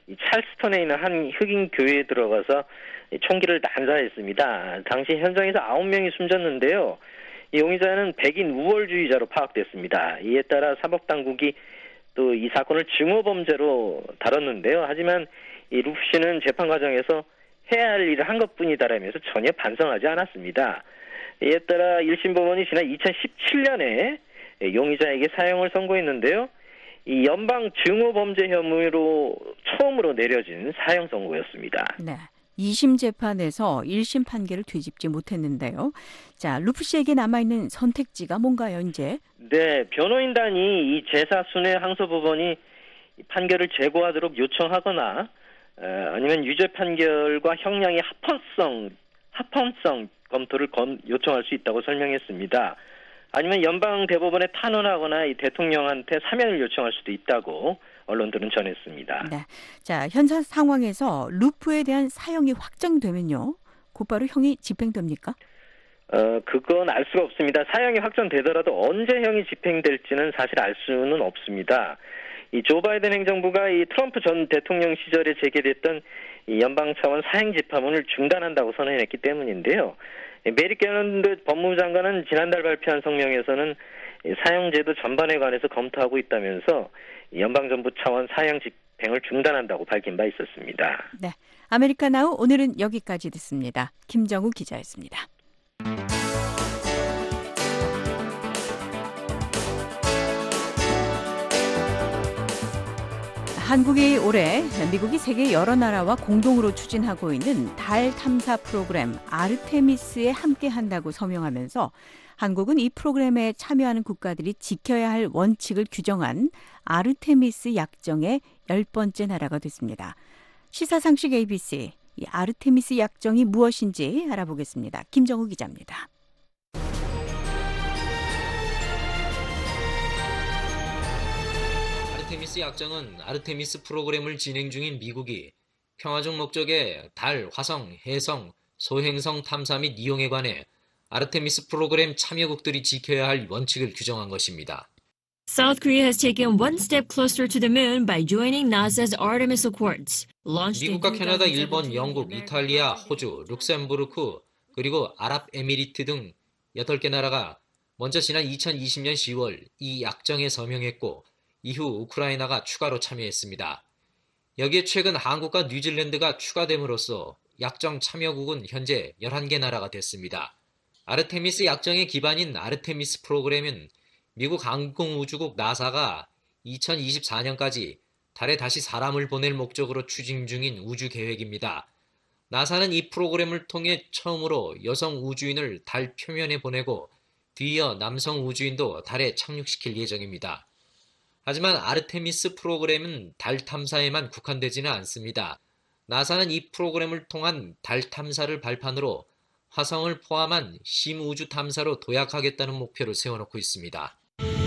이 찰스턴에 있는 한 흑인 교회에 들어가서 총기를 난사했습니다. 당시 현장에서 아홉 명이 숨졌는데요. 이 용의자는 백인 우월주의자로 파악됐습니다. 이에 따라 사법당국이 또 이 사건을 증오범죄로 다뤘는데요. 하지만 이 루프 씨는 재판 과정에서 해야 할 일을 한 것뿐이다라면서 전혀 반성하지 않았습니다. 이에 따라 일 심 법원이 지난 이천십칠 년에 용의자에게 사형을 선고했는데요. 이 연방 증오범죄 혐의로 처음으로 내려진 사형 선고였습니다. 네. 이 심 재판에서 일 심 판결을 뒤집지 못했는데요. 자, 루프 씨에게 남아있는 선택지가 뭔가요, 이제? 네, 변호인단이 이 제사순회 항소법원이 판결을 재고하도록 요청하거나 아니면 유죄 판결과 형량의 합헌성, 합헌성 검토를 검, 요청할 수 있다고 설명했습니다. 아니면 연방 대법원에 탄원하거나 이 대통령한테 사면을 요청할 수도 있다고 언론들은 전했습니다. 네. 자, 현재 상황에서 루프에 대한 사형이 확정되면요, 곧바로 형이 집행됩니까? 어, 그건 알 수가 없습니다. 사형이 확정되더라도 언제 형이 집행될지는 사실 알 수는 없습니다. 이 조 바이든 행정부가 이 트럼프 전 대통령 시절에 제기됐던 이 연방 차원 사형 집행을 중단한다고 선언했기 때문인데요. 메릭 게럴란드 법무부 장관은 지난달 발표한 성명에서는 사형제도 전반에 관해서 검토하고 있다면서 연방정부 차원 사형 집행을 중단한다고 밝힌 바 있었습니다. 네, 아메리카나우 오늘은 여기까지 듣습니다. 김정우 기자였습니다. 한국이 올해 미국이 세계 여러 나라와 공동으로 추진하고 있는 달 탐사 프로그램 아르테미스에 함께한다고 서명하면서 한국은 이 프로그램에 참여하는 국가들이 지켜야 할 원칙을 규정한 아르테미스 약정의 열 번째 나라가 됐습니다. 시사상식 에이비씨, 이 아르테미스 약정이 무엇인지 알아보겠습니다. 김정우 기자입니다. 아르테미스 약정은 아르테미스 프로그램을 진행 중인 미국이 평화적 목적의 달, 화성, 해성, 소행성 탐사 및 이용에 관해 아르테미스 프로그램 참여국들이 지켜야 할 원칙을 규정한 것입니다. South Korea has taken one step closer to the moon by joining 나사's Artemis Accords. 미국과 캐나다, 일본, 영국, 이탈리아, 호주, 룩셈부르크, 그리고 아랍에미리트 등 여덟 개 나라가 먼저 지난 이천이십 년 시월 이 약정에 서명했고 이후 우크라이나가 추가로 참여했습니다. 여기에 최근 한국과 뉴질랜드가 추가됨으로써 약정 참여국은 현재 열한 개 나라가 됐습니다. 아르테미스 약정의 기반인 아르테미스 프로그램은 미국 항공우주국 나사가 이천이십사 년까지 달에 다시 사람을 보낼 목적으로 추진 중인 우주 계획입니다. 나사는 이 프로그램을 통해 처음으로 여성 우주인을 달 표면에 보내고 뒤이어 남성 우주인도 달에 착륙시킬 예정입니다. 하지만 아르테미스 프로그램은 달 탐사에만 국한되지는 않습니다. 나사는 이 프로그램을 통한 달 탐사를 발판으로 화성을 포함한 심우주 탐사로 도약하겠다는 목표를 세워놓고 있습니다.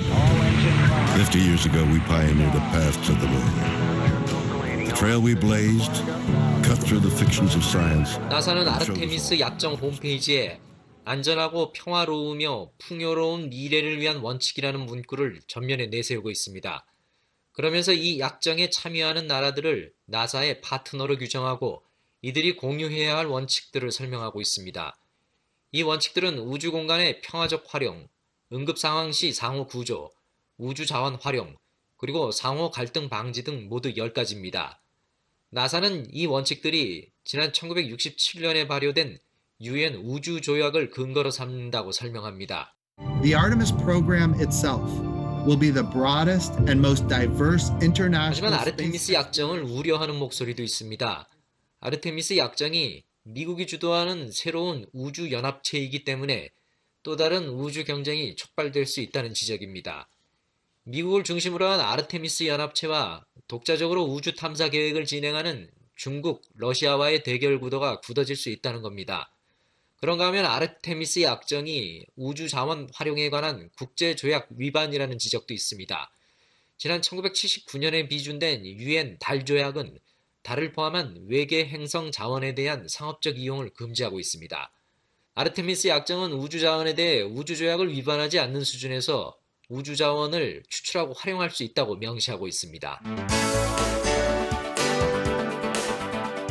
fifty years ago, we pioneered a path to the moon. The trail we blazed, cut through the fictions of science. 나사는 아르테미스 약정 홈페이지에 안전하고 평화로우며 풍요로운 미래를 위한 원칙이라는 문구를 전면에 내세우고 있습니다. 그러면서 이 약정에 참여하는 나라들을 나사의 파트너로 규정하고 이들이 공유해야 할 원칙들을 설명하고 있습니다. 이 원칙들은 우주 공간의 평화적 활용, 응급 상황 시 상호 구조, 우주 자원 활용, 그리고 상호 갈등 방지 등 모두 열 가지입니다. 나사는 이 원칙들이 지난 천구백육십칠 년에 발효된 유엔 우주 조약을 근거로 삼는다고 설명합니다. The Artemis program itself will be the broadest and most diverse international 하지만 아르테미스 약정을 우려하는 목소리도 있습니다. 아르테미스 약정이 미국이 주도하는 새로운 우주 연합체이기 때문에 또 다른 우주 경쟁이 촉발될 수 있다는 지적입니다. 미국을 중심으로 한 아르테미스 연합체와 독자적으로 우주 탐사 계획을 진행하는 중국, 러시아와의 대결 구도가 굳어질 수 있다는 겁니다. 그런가 하면 아르테미스 약정이 우주 자원 활용에 관한 국제조약 위반이라는 지적도 있습니다. 지난 천구백칠십구 년에 비준된 유엔 달 조약은 달을 포함한 외계 행성 자원에 대한 상업적 이용을 금지하고 있습니다. 아르테미스 약정은 우주 자원에 대해 우주 조약을 위반하지 않는 수준에서 우주 자원을 추출하고 활용할 수 있다고 명시하고 있습니다.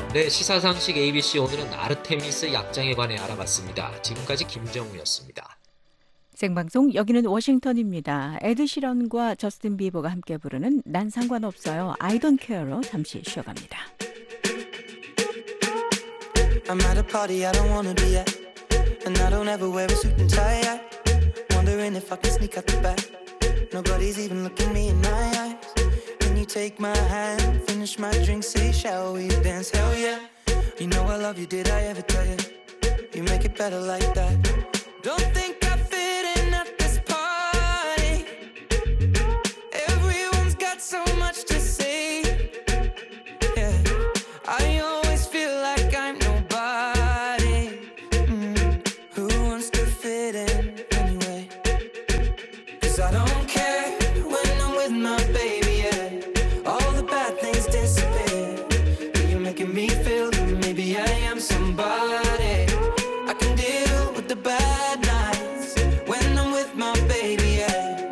네, 시사상식 에이비씨 오늘은 아르테미스 약장에 관해 알아봤습니다. 지금까지 김정우였습니다. 생방송 여기는 워싱턴입니다. 에드 시런과 저스틴 비버가 함께 부르는 난 상관없어요. I don't care로 잠시 쉬어갑니다. I'm at a party I don't wanna be at, and I don't ever wear a suit and tie yet. Wondering if I can sneak out the back. Nobody's even looking me in my eyes. Can you take my hand, finish my drink, say shall we dance? Hell yeah. You know I love you, did I ever tell you? You make it better like that. Don't think I fit in at this party. Everyone's got so much to say. Yeah, I always feel like I'm nobody. Mm, who wants to fit in anyway? 'Cause I don't care when I'm with my baby, yeah. All the bad things disappear. You're making me feel that maybe I am somebody. I can deal with the bad nights when I'm with my baby, yeah.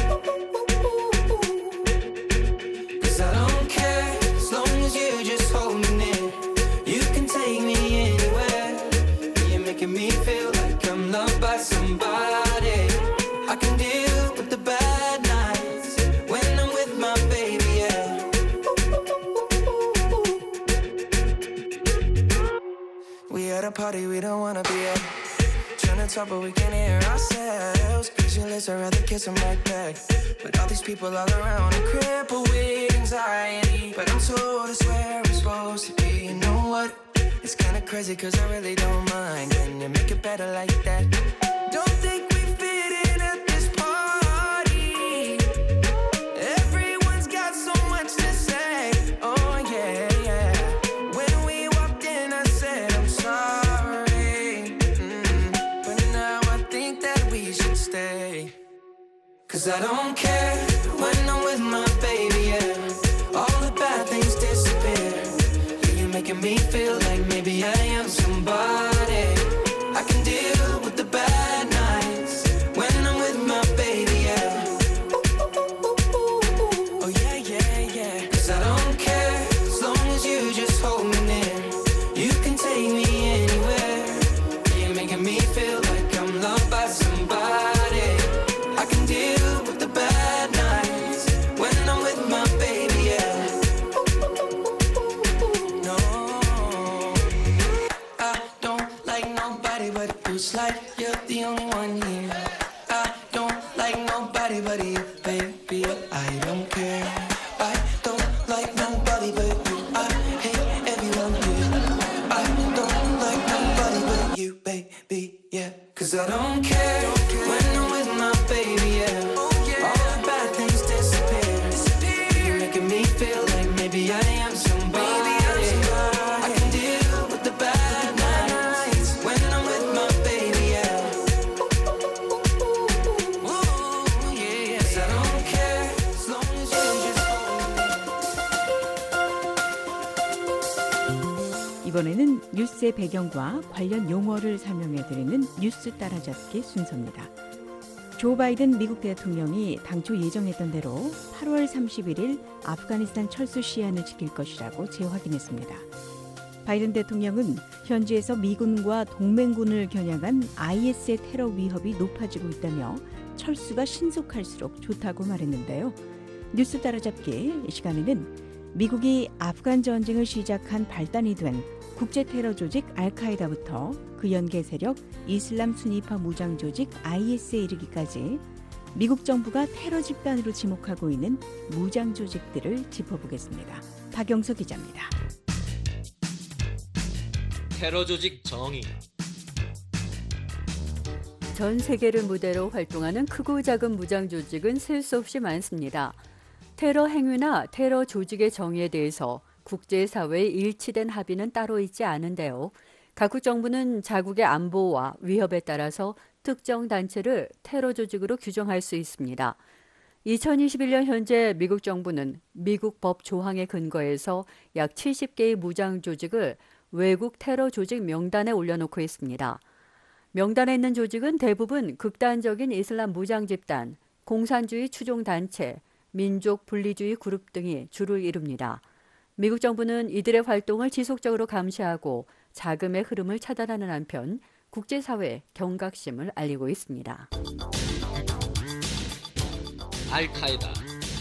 'Cause I don't care as long as you just hold me near. You can take me anywhere. You're making me feel like I'm loved by somebody. I can deal with the bad nights when I'm with my baby, yeah. We at a party we don't wanna be at. Trying to talk but we can't hear ourselves. Pictureless, I'd rather kiss them right back. But all these people all around are crippled with anxiety. But I'm told it's where I'm supposed to be. You know what? It's kinda crazy 'cause I really don't mind. Can you make it better like that? Don't think we fit in at this party. Everyone's got so much to say. Oh yeah, yeah. When we walked in I said I'm sorry. Mm, but now I think that we should stay. 'Cause I don't care when I'm with my baby, yeah. All the bad things disappear. Yeah, you're making me feel like maybe I am somebody. I can deal with the bad nights when I'm with my baby, yeah. Oh yeah, yeah, yeah. 'Cause I don't care as long as you just hold me near. You can take me anywhere. You're making me feel like I'm loved by somebody. I can deal with the bad nights when I'm with my baby, yeah. No, I don't like nobody but you. It's like you're the only one here. I don't like nobody but you, baby. I don't care. I don't like nobody but you. I hate everyone here. I don't like nobody but you, baby, yeah. 'Cause I don't care when I'm with my baby, yeah. All the bad things disappear. You're making me feel like maybe I am somebody. I can deal with the bad nights when I'm with my baby, yeah. Ooh, yeah, yeah. 'Cause I don't care as long as you just hold me. 이번에는 뉴스의 배경과 관련 용어를 설명해 드리는 뉴스 따라잡기 순서입니다. 조 바이든 미국 대통령이 당초 예정했던 대로 팔월 삼십일일 아프가니스탄 철수 시한을 지킬 것이라고 재확인했습니다. 바이든 대통령은 현지에서 미군과 동맹군을 겨냥한 아이에스의 테러 위협이 높아지고 있다며 철수가 신속할수록 좋다고 말했는데요. 뉴스 따라잡기 이 시간에는 미국이 아프간 전쟁을 시작한 발단이 된 국제 테러 조직 알카에다부터 그 연계 세력 이슬람 순위파 무장 조직 아이에스에 이르기까지 미국 정부가 테러 집단으로 지목하고 있는 무장 조직들을 짚어보겠습니다. 박영서 기자입니다. 테러 조직 정의. 전 세계를 무대로 활동하는 크고 작은 무장 조직은 셀 수 없이 많습니다. 테러 행위나 테러 조직의 정의에 대해서 국제사회의 일치된 합의는 따로 있지 않은데요. 각국 정부는 자국의 안보와 위협에 따라서 특정 단체를 테러 조직으로 규정할 수 있습니다. 이천이십일년 현재 미국 정부는 미국 법 조항에 근거해서 약 칠십 개의 무장 조직을 외국 테러 조직 명단에 올려놓고 있습니다. 명단에 있는 조직은 대부분 극단적인 이슬람 무장 집단, 공산주의 추종 단체, 민족 분리주의 그룹 등이 주를 이룹니다. 미국 정부는 이들의 활동을 지속적으로 감시하고 자금의 흐름을 차단하는 한편 국제사회에 경각심을 알리고 있습니다. 알카에다.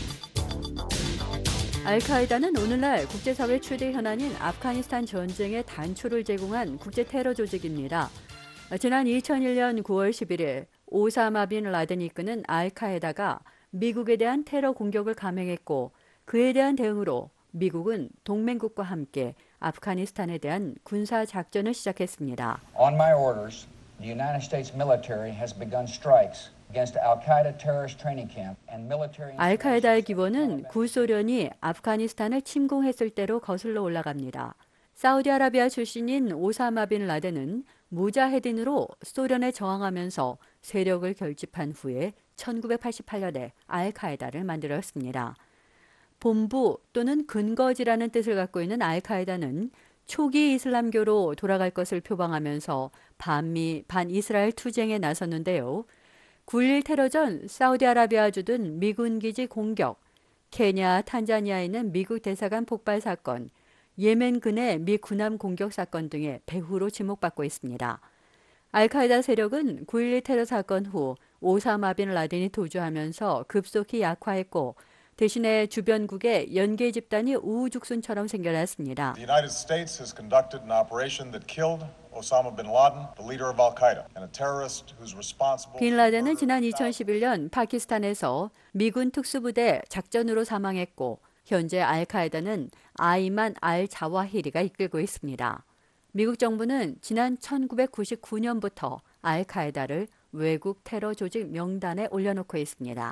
알카에다는 오늘날 국제사회 최대 현안인 아프가니스탄 전쟁의 단초를 제공한 국제 테러 조직입니다. 지난 이천일 년 구월 십일일 오사마 빈 라덴이 이끄는 알카에다가 미국에 대한 테러 공격을 감행했고 그에 대한 대응으로 미국은 동맹국과 함께 아프가니스탄에 대한 군사 작전을 시작했습니다. On my orders, the United States military has begun strikes against Al-Qaeda terrorist training camp and military. 알카에다의 기원은 구소련이 아프가니스탄을 침공했을 때로 거슬러 올라갑니다. 사우디아라비아 출신인 오사마 빈 라덴은 무자헤딘으로 소련에 저항하면서 세력을 결집한 후에 천구백팔십팔 년에 알카에다를 만들었습니다. 본부 또는 근거지라는 뜻을 갖고 있는 알카에다는 초기 이슬람교로 돌아갈 것을 표방하면서 반미, 반이스라엘 투쟁에 나섰는데요. 구일일 테러 전 사우디아라비아 주둔 미군 기지 공격, 케냐, 탄자니아에 있는 미국 대사관 폭발 사건, 예멘 근해 미 군함 공격 사건 등의 배후로 지목받고 있습니다. 알카에다 세력은 구일일 테러 사건 후 오사마 빈 라덴이 도주하면서 급속히 약화했고 대신에 주변국의 연계 집단이 우후죽순처럼 생겨났습니다. The United States has conducted an operation that killed Osama bin Laden, the leader of Al-Qaeda, and a terrorist who's responsible. 빈 라덴은 지난 이천십일 년 파키스탄에서 미군 특수부대 작전으로 사망했고 현재 알카에다는 아이만 알 자와히리가 이끌고 있습니다. 미국 정부는 지난 천구백구십구 년부터 알카에다를 외국 테러 조직 명단에 올려놓고 있습니다.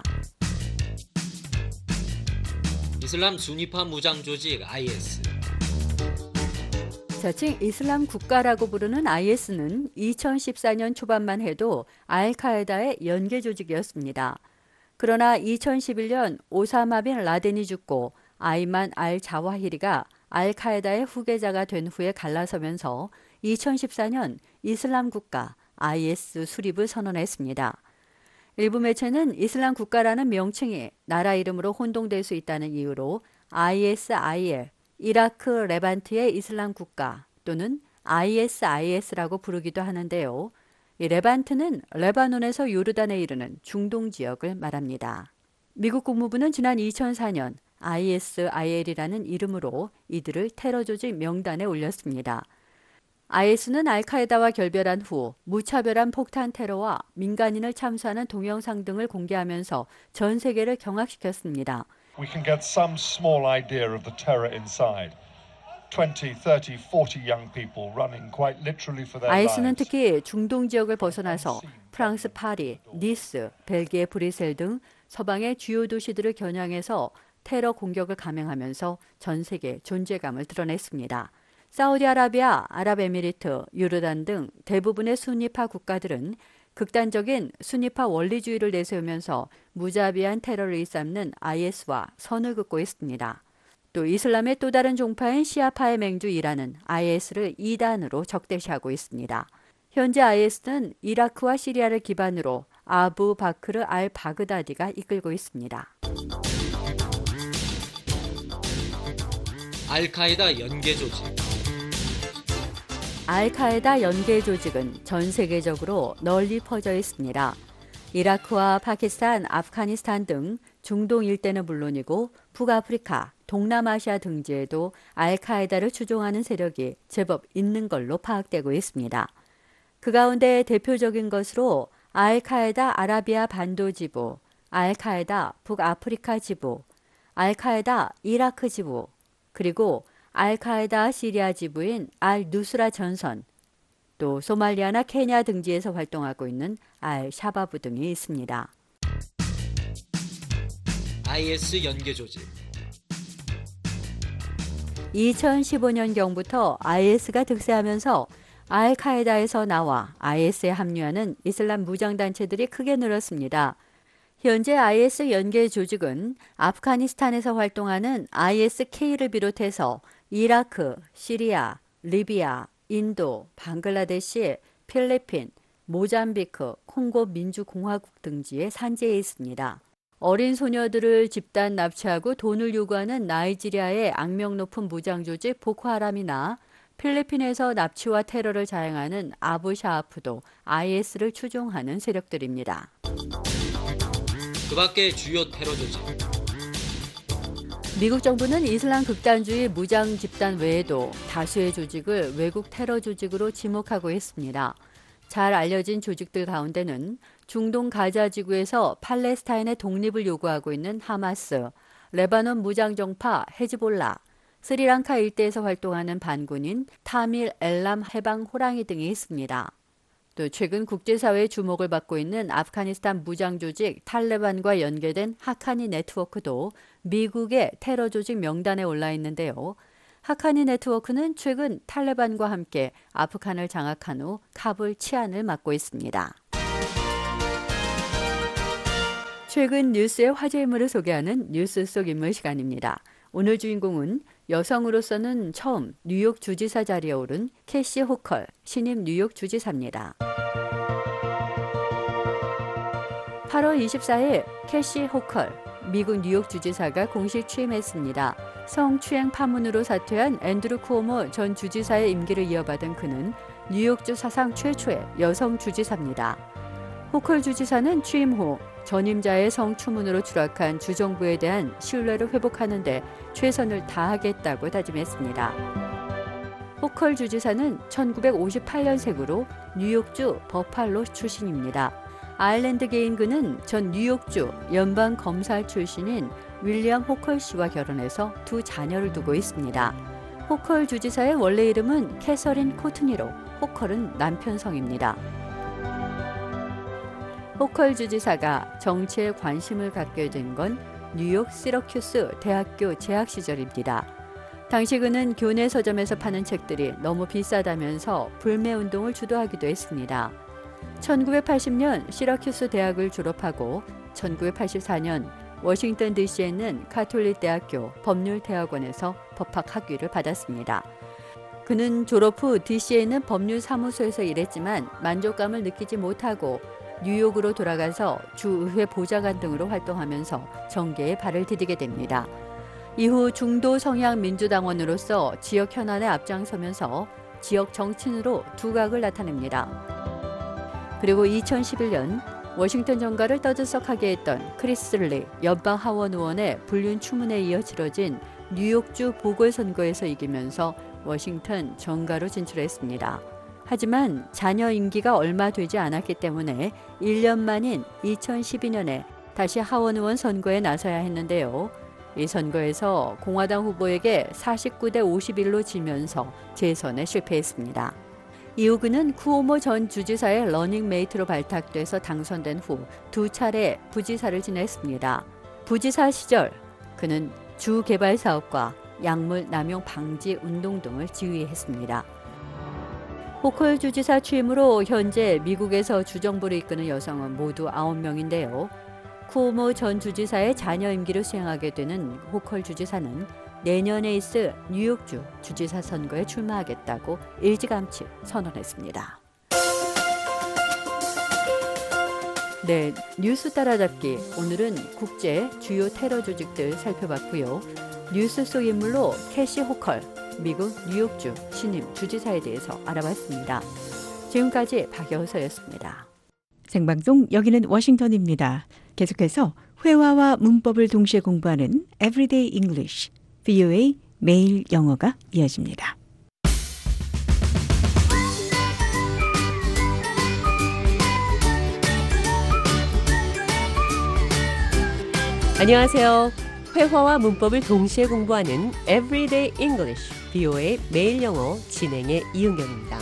이슬람 순위파 무장 조직 아이에스. 자칭 이슬람 국가라고 부르는 아이에스는 이천십사 년 초반만 해도 알카에다의 연계 조직이었습니다. 그러나 이천십일 년 오사마 빈 라덴이 죽고 아이만 알 자와히리가 알카에다의 후계자가 된 후에 갈라서면서 이천십사 년 이슬람 국가 아이에스 수립을 선언했습니다. 일부 매체는 이슬람 국가라는 명칭이 나라 이름으로 혼동될 수 있다는 이유로 아이에스아이엘, 이라크 레반트의 이슬람 국가 또는 아이에스아이에스라고 부르기도 하는데요. 이 레반트는 레바논에서 요르단에 이르는 중동 지역을 말합니다. 미국 국무부는 지난 이천사 년 아이에스아이엘이라는 이름으로 이들을 테러 조직 명단에 올렸습니다. 아이에스는 알카에다와 결별한 후 무차별한 폭탄 테러와 민간인을 참수하는 동영상 등을 공개하면서 전 세계를 경악시켰습니다. We can get some small idea of the terror inside. twenty, thirty, forty young people running quite literally for their lives. 아이에스는 특히 중동 지역을 벗어나서 프랑스 파리, 니스, 벨기에 브뤼셀 등 서방의 주요 도시들을 겨냥해서 테러 공격을 감행하면서 전 세계 존재감을 드러냈습니다. 사우디아라비아, 아랍에미리트, 요르단 등 대부분의 순니파 국가들은 극단적인 순니파 원리주의를 내세우면서 무자비한 테러를 일삼는 아이에스와 선을 긋고 있습니다. 또 이슬람의 또 다른 종파인 시아파의 맹주 이란은 아이에스를 이단으로 적대시하고 있습니다. 현재 아이에스는 이라크와 시리아를 기반으로 아부 바크르 알 바그다디가 이끌고 있습니다. 알카에다 연계 조직. 알카에다 연계 조직은 전 세계적으로 널리 퍼져 있습니다. 이라크와 파키스탄, 아프가니스탄 등 중동 일대는 물론이고 북아프리카, 동남아시아 등지에도 알카에다를 추종하는 세력이 제법 있는 걸로 파악되고 있습니다. 그 가운데 대표적인 것으로 알카에다 아라비아 반도 지부, 알카에다 북아프리카 지부, 알카에다 이라크 지부, 그리고 알카에다 시리아 지부인 알 누스라 전선, 또 소말리아나 케냐 등지에서 활동하고 있는 알 샤바브 등이 있습니다. 아이에스 연계 조직. 이천십오 년경부터 아이에스가 득세하면서 알카에다에서 나와 아이에스에 합류하는 이슬람 무장단체들이 크게 늘었습니다. 현재 아이에스 연계 조직은 아프가니스탄에서 활동하는 아이에스케이를 비롯해서 이라크, 시리아, 리비아, 인도, 방글라데시, 필리핀, 모잠비크, 콩고 민주공화국 등지에 산재해 있습니다. 어린 소녀들을 집단 납치하고 돈을 요구하는 나이지리아의 악명 높은 무장조직 보코하람이나 필리핀에서 납치와 테러를 자행하는 아부샤아프도 아이에스를 추종하는 세력들입니다. 그 밖의 주요 테러 조직. 미국 정부는 이슬람 극단주의 무장 집단 외에도 다수의 조직을 외국 테러 조직으로 지목하고 있습니다. 잘 알려진 조직들 가운데는 중동 가자 지구에서 팔레스타인의 독립을 요구하고 있는 하마스, 레바논 무장정파 헤즈볼라, 스리랑카 일대에서 활동하는 반군인 타밀 엘람 해방 호랑이 등이 있습니다. 또 최근 국제사회의 주목을 받고 있는 아프가니스탄 무장조직 탈레반과 연계된 하카니 네트워크도 미국의 테러 조직 명단에 올라 있는데요. 하카니 네트워크는 최근 탈레반과 함께 아프간을 장악한 후 카불 치안을 맡고 있습니다. 최근 뉴스의 화제 인물을 소개하는 뉴스 속 인물 시간입니다. 오늘 주인공은 여성으로서는 처음 뉴욕 주지사 자리에 오른 캐시 호컬 신임 뉴욕 주지사입니다. 팔월 이십사일 캐시 호컬 미국 뉴욕 주지사가 공식 취임했습니다. 성추행 파문으로 사퇴한 앤드루 쿠오모 전 주지사의 임기를 이어받은 그는 뉴욕주 사상 최초의 여성 주지사입니다. 호컬 주지사는 취임 후 전임자의 성추문으로 추락한 주정부에 대한 신뢰를 회복하는 데 최선을 다하겠다고 다짐했습니다. 호컬 주지사는 천구백오십팔년생으로 뉴욕주 버팔로 출신입니다. 아일랜드 개인 그는 전 뉴욕주 연방검사 출신인 윌리엄 호컬 씨와 결혼해서 두 자녀를 두고 있습니다. 호컬 주지사의 원래 이름은 캐서린 코트니로 호컬은 남편 성입니다. 호컬 주지사가 정치에 관심을 갖게 된 건 뉴욕 시러큐스 대학교 재학 시절입니다. 당시 그는 교내 서점에서 파는 책들이 너무 비싸다면서 불매운동을 주도하기도 했습니다. 천구백팔십년 시러큐스 대학을 졸업하고 천구백팔십사년 워싱턴 디씨에 있는 가톨릭 대학교 법률대학원에서 법학 학위를 받았습니다. 그는 졸업 후 디씨에 있는 법률사무소에서 일했지만 만족감을 느끼지 못하고 뉴욕으로 돌아가서 주의회 보좌관 등으로 활동하면서 정계에 발을 디디게 됩니다. 이후 중도 성향 민주당원으로서 지역 현안에 앞장서면서 지역 정치인으로 두각을 나타냅니다. 그리고 이천십일년 워싱턴 정가를 떠들썩하게 했던 크리스 리 연방 하원 의원의 불륜 추문에 이어 치러진 뉴욕주 보궐선거에서 이기면서 워싱턴 정가로 진출했습니다. 하지만 자녀 임기가 얼마 되지 않았기 때문에 일 년 만인 이천십이년에 다시 하원 의원 선거에 나서야 했는데요. 이 선거에서 공화당 후보에게 사십구 대 오십일로 지면서 재선에 실패했습니다. 이후 그는 쿠오모 전 주지사의 러닝메이트로 발탁돼서 당선된 후 두 차례 부지사를 지냈습니다. 부지사 시절 그는 주 개발 사업과 약물 남용 방지 운동 등을 지휘했습니다. 호컬 주지사 취임으로 현재 미국에서 주정부를 이끄는 여성은 모두 아홉 명인데요. 쿠오모 전 주지사의 자녀 임기를 수행하게 되는 호컬 주지사는 내년에 있을 뉴욕주 주지사 선거에 출마하겠다고 일찌감치 선언했습니다. 네, 뉴스 따라잡기. 오늘은 국제 주요 테러 조직들 살펴봤고요. 뉴스 속 인물로 캐시 호컬, 미국 뉴욕주 신임 주지사에 대해서 알아봤습니다. 지금까지 박여서였습니다. 생방송 여기는 워싱턴입니다. 계속해서 회화와 문법을 동시에 공부하는 Everyday English, 브이오에이 매일 영어가 이어집니다. 안녕하세요. 회화와 문법을 동시에 공부하는 Everyday English, 브이오에이 매일 영어 진행의 이은경입니다.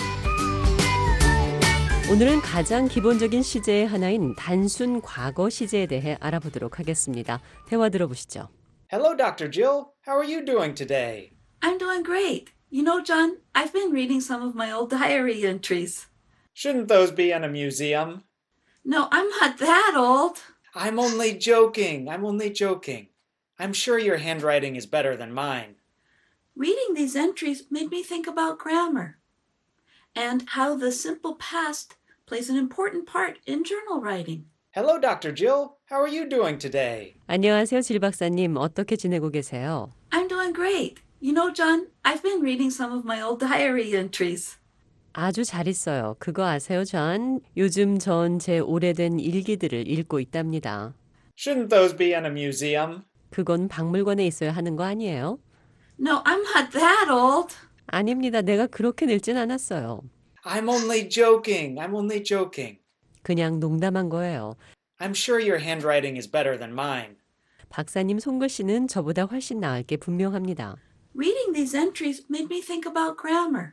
오늘은 가장 기본적인 시제의 하나인 단순 과거 시제에 대해 알아보도록 하겠습니다. 대화 들어보시죠. Hello, Doctor Jill. How are you doing today? I'm doing great. You know, John, I've been reading some of my old diary entries. Shouldn't those be in a museum? No, I'm not that old. I'm only joking. I'm only joking. I'm sure your handwriting is better than mine. Reading these entries made me think about grammar and how the simple past plays an important part in journal writing. Hello, Doctor Jill. How are you doing today? 안녕하세요, 질 박사님. 어떻게 지내고 계세요? I'm doing great. You know, John, I've been reading some of my old diary entries. 아주 잘 있어요. 그거 아세요, 존? 요즘 전 제 오래된 일기들을 읽고 있답니다. Shouldn't those be in a museum? 그건 박물관에 있어야 하는 거 아니에요? No, I'm not that old. 아닙니다. 내가 그렇게 늙진 않았어요. I'm only joking. I'm only joking. 그냥 농담한 거예요. I'm sure your handwriting is better than mine. 박사님 손글씨는 저보다 훨씬 나을 게 분명합니다. Reading these entries made me think about grammar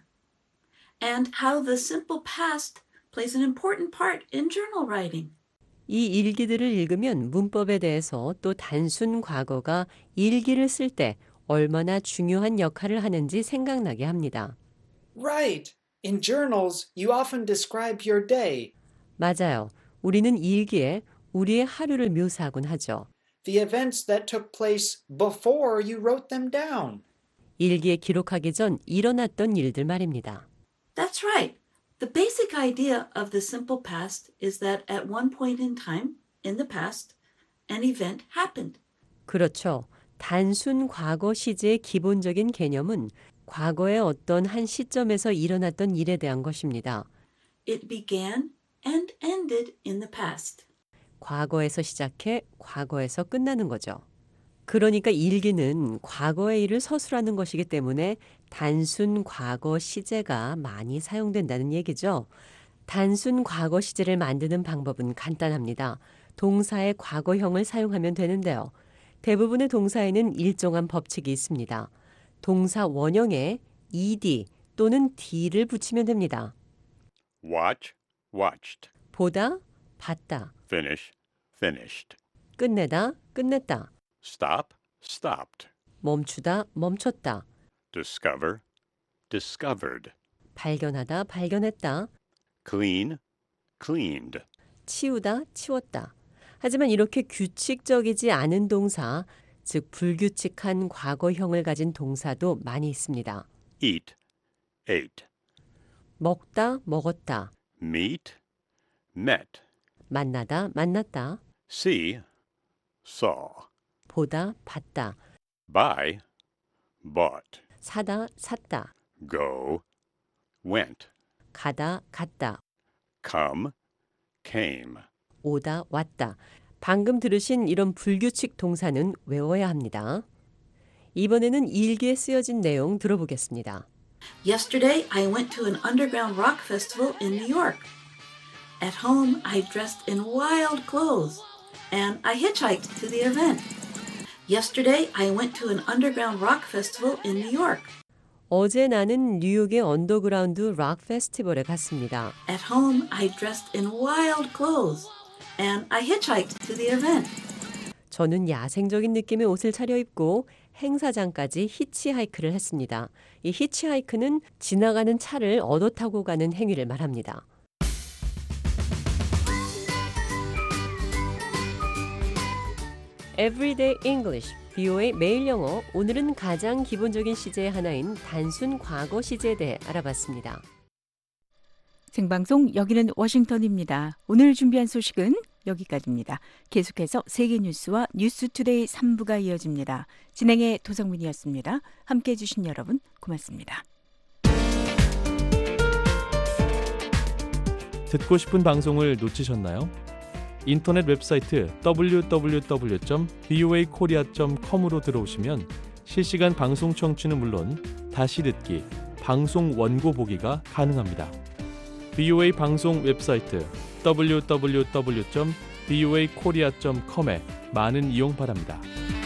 and how the simple past plays an important part in journal writing. 이 일기들을 읽으면 문법에 대해서 또 단순 과거가 일기를 쓸 때 얼마나 중요한 역할을 하는지 생각나게 합니다. Right. In journals, you often describe your day. 맞아요. 우리는 일기에 우리의 하루를 묘사하곤 하죠. The events that took place before you wrote them down. 일기에 기록하기 전 일어났던 일들 말입니다. That's right. The basic idea of the simple past is that at one point in time, in the past, an event happened. 그렇죠. 단순 과거 시제의 기본적인 개념은 과거의 어떤 한 시점에서 일어났던 일에 대한 것입니다. It began and ended in the past. 과거에서 시작해 과거에서 끝나는 거죠. 그러니까 일기는 과거의 일을 서술하는 것이기 때문에 단순 과거 시제가 많이 사용된다는 얘기죠. 단순 과거 시제를 만드는 방법은 간단합니다. 동사의 과거형을 사용하면 되는데요. 대부분의 동사에는 일정한 법칙이 있습니다. 동사 원형에 ed 또는 d를 붙이면 됩니다. Watch, watched. 보다, 봤다. Finish, finished. 끝내다, 끝냈다. Stop, stopped. 멈추다, 멈췄다. Discover, discovered. 발견하다, 발견했다. Clean, cleaned. 치우다, 치웠다. 하지만 이렇게 규칙적이지 않은 동사, 즉 불규칙한 과거형을 가진 동사도 많이 있습니다. Eat, ate. 먹다, 먹었다. Meet, met. 만나다, 만났다. See, saw. 보다, 봤다. Buy, bought. 사다, 샀다. Go, went. 가다, 갔다. Come, came. 오다, 왔다. 방금 들으신 이런 불규칙 동사는 외워야 합니다. 이번에는 일기에 쓰여진 내용 들어보겠습니다. Yesterday, I went to an underground rock festival in New York. At home, I dressed in wild clothes, and I hitchhiked to the event. Yesterday, I went to an underground rock festival in New York. 어제 나는 뉴욕의 언더그라운드 락 페스티벌에 갔습니다. At home, I dressed in wild clothes, and I hitchhiked to the event. 저는 야생적인 느낌의 옷을 차려입고 행사장까지 히치하이크를 했습니다. 이 히치하이크는 지나가는 차를 얻어 타고 가는 행위를 말합니다. Everyday English, 비오에이 매일 영어. 오늘은 가장 기본적인 시제의 하나인 단순 과거 시제에 대해 알아봤습니다. 생방송 여기는 워싱턴입니다. 오늘 준비한 소식은 여기까지입니다. 계속해서 세계 뉴스와 뉴스투데이 삼 부가 이어집니다. 진행의 도성민이었습니다. 함께해 주신 여러분 고맙습니다. 듣고 싶은 방송을 놓치셨나요? 인터넷 웹사이트 더블유 더블유 더블유 점 비오에이 코리아 점 컴으로 들어오시면 실시간 방송 청취는 물론 다시 듣기, 방송 원고 보기가 가능합니다. 비오에이 방송 웹사이트 더블유 더블유 더블유 점 비오에이 코리아 점 컴에 많은 이용 바랍니다.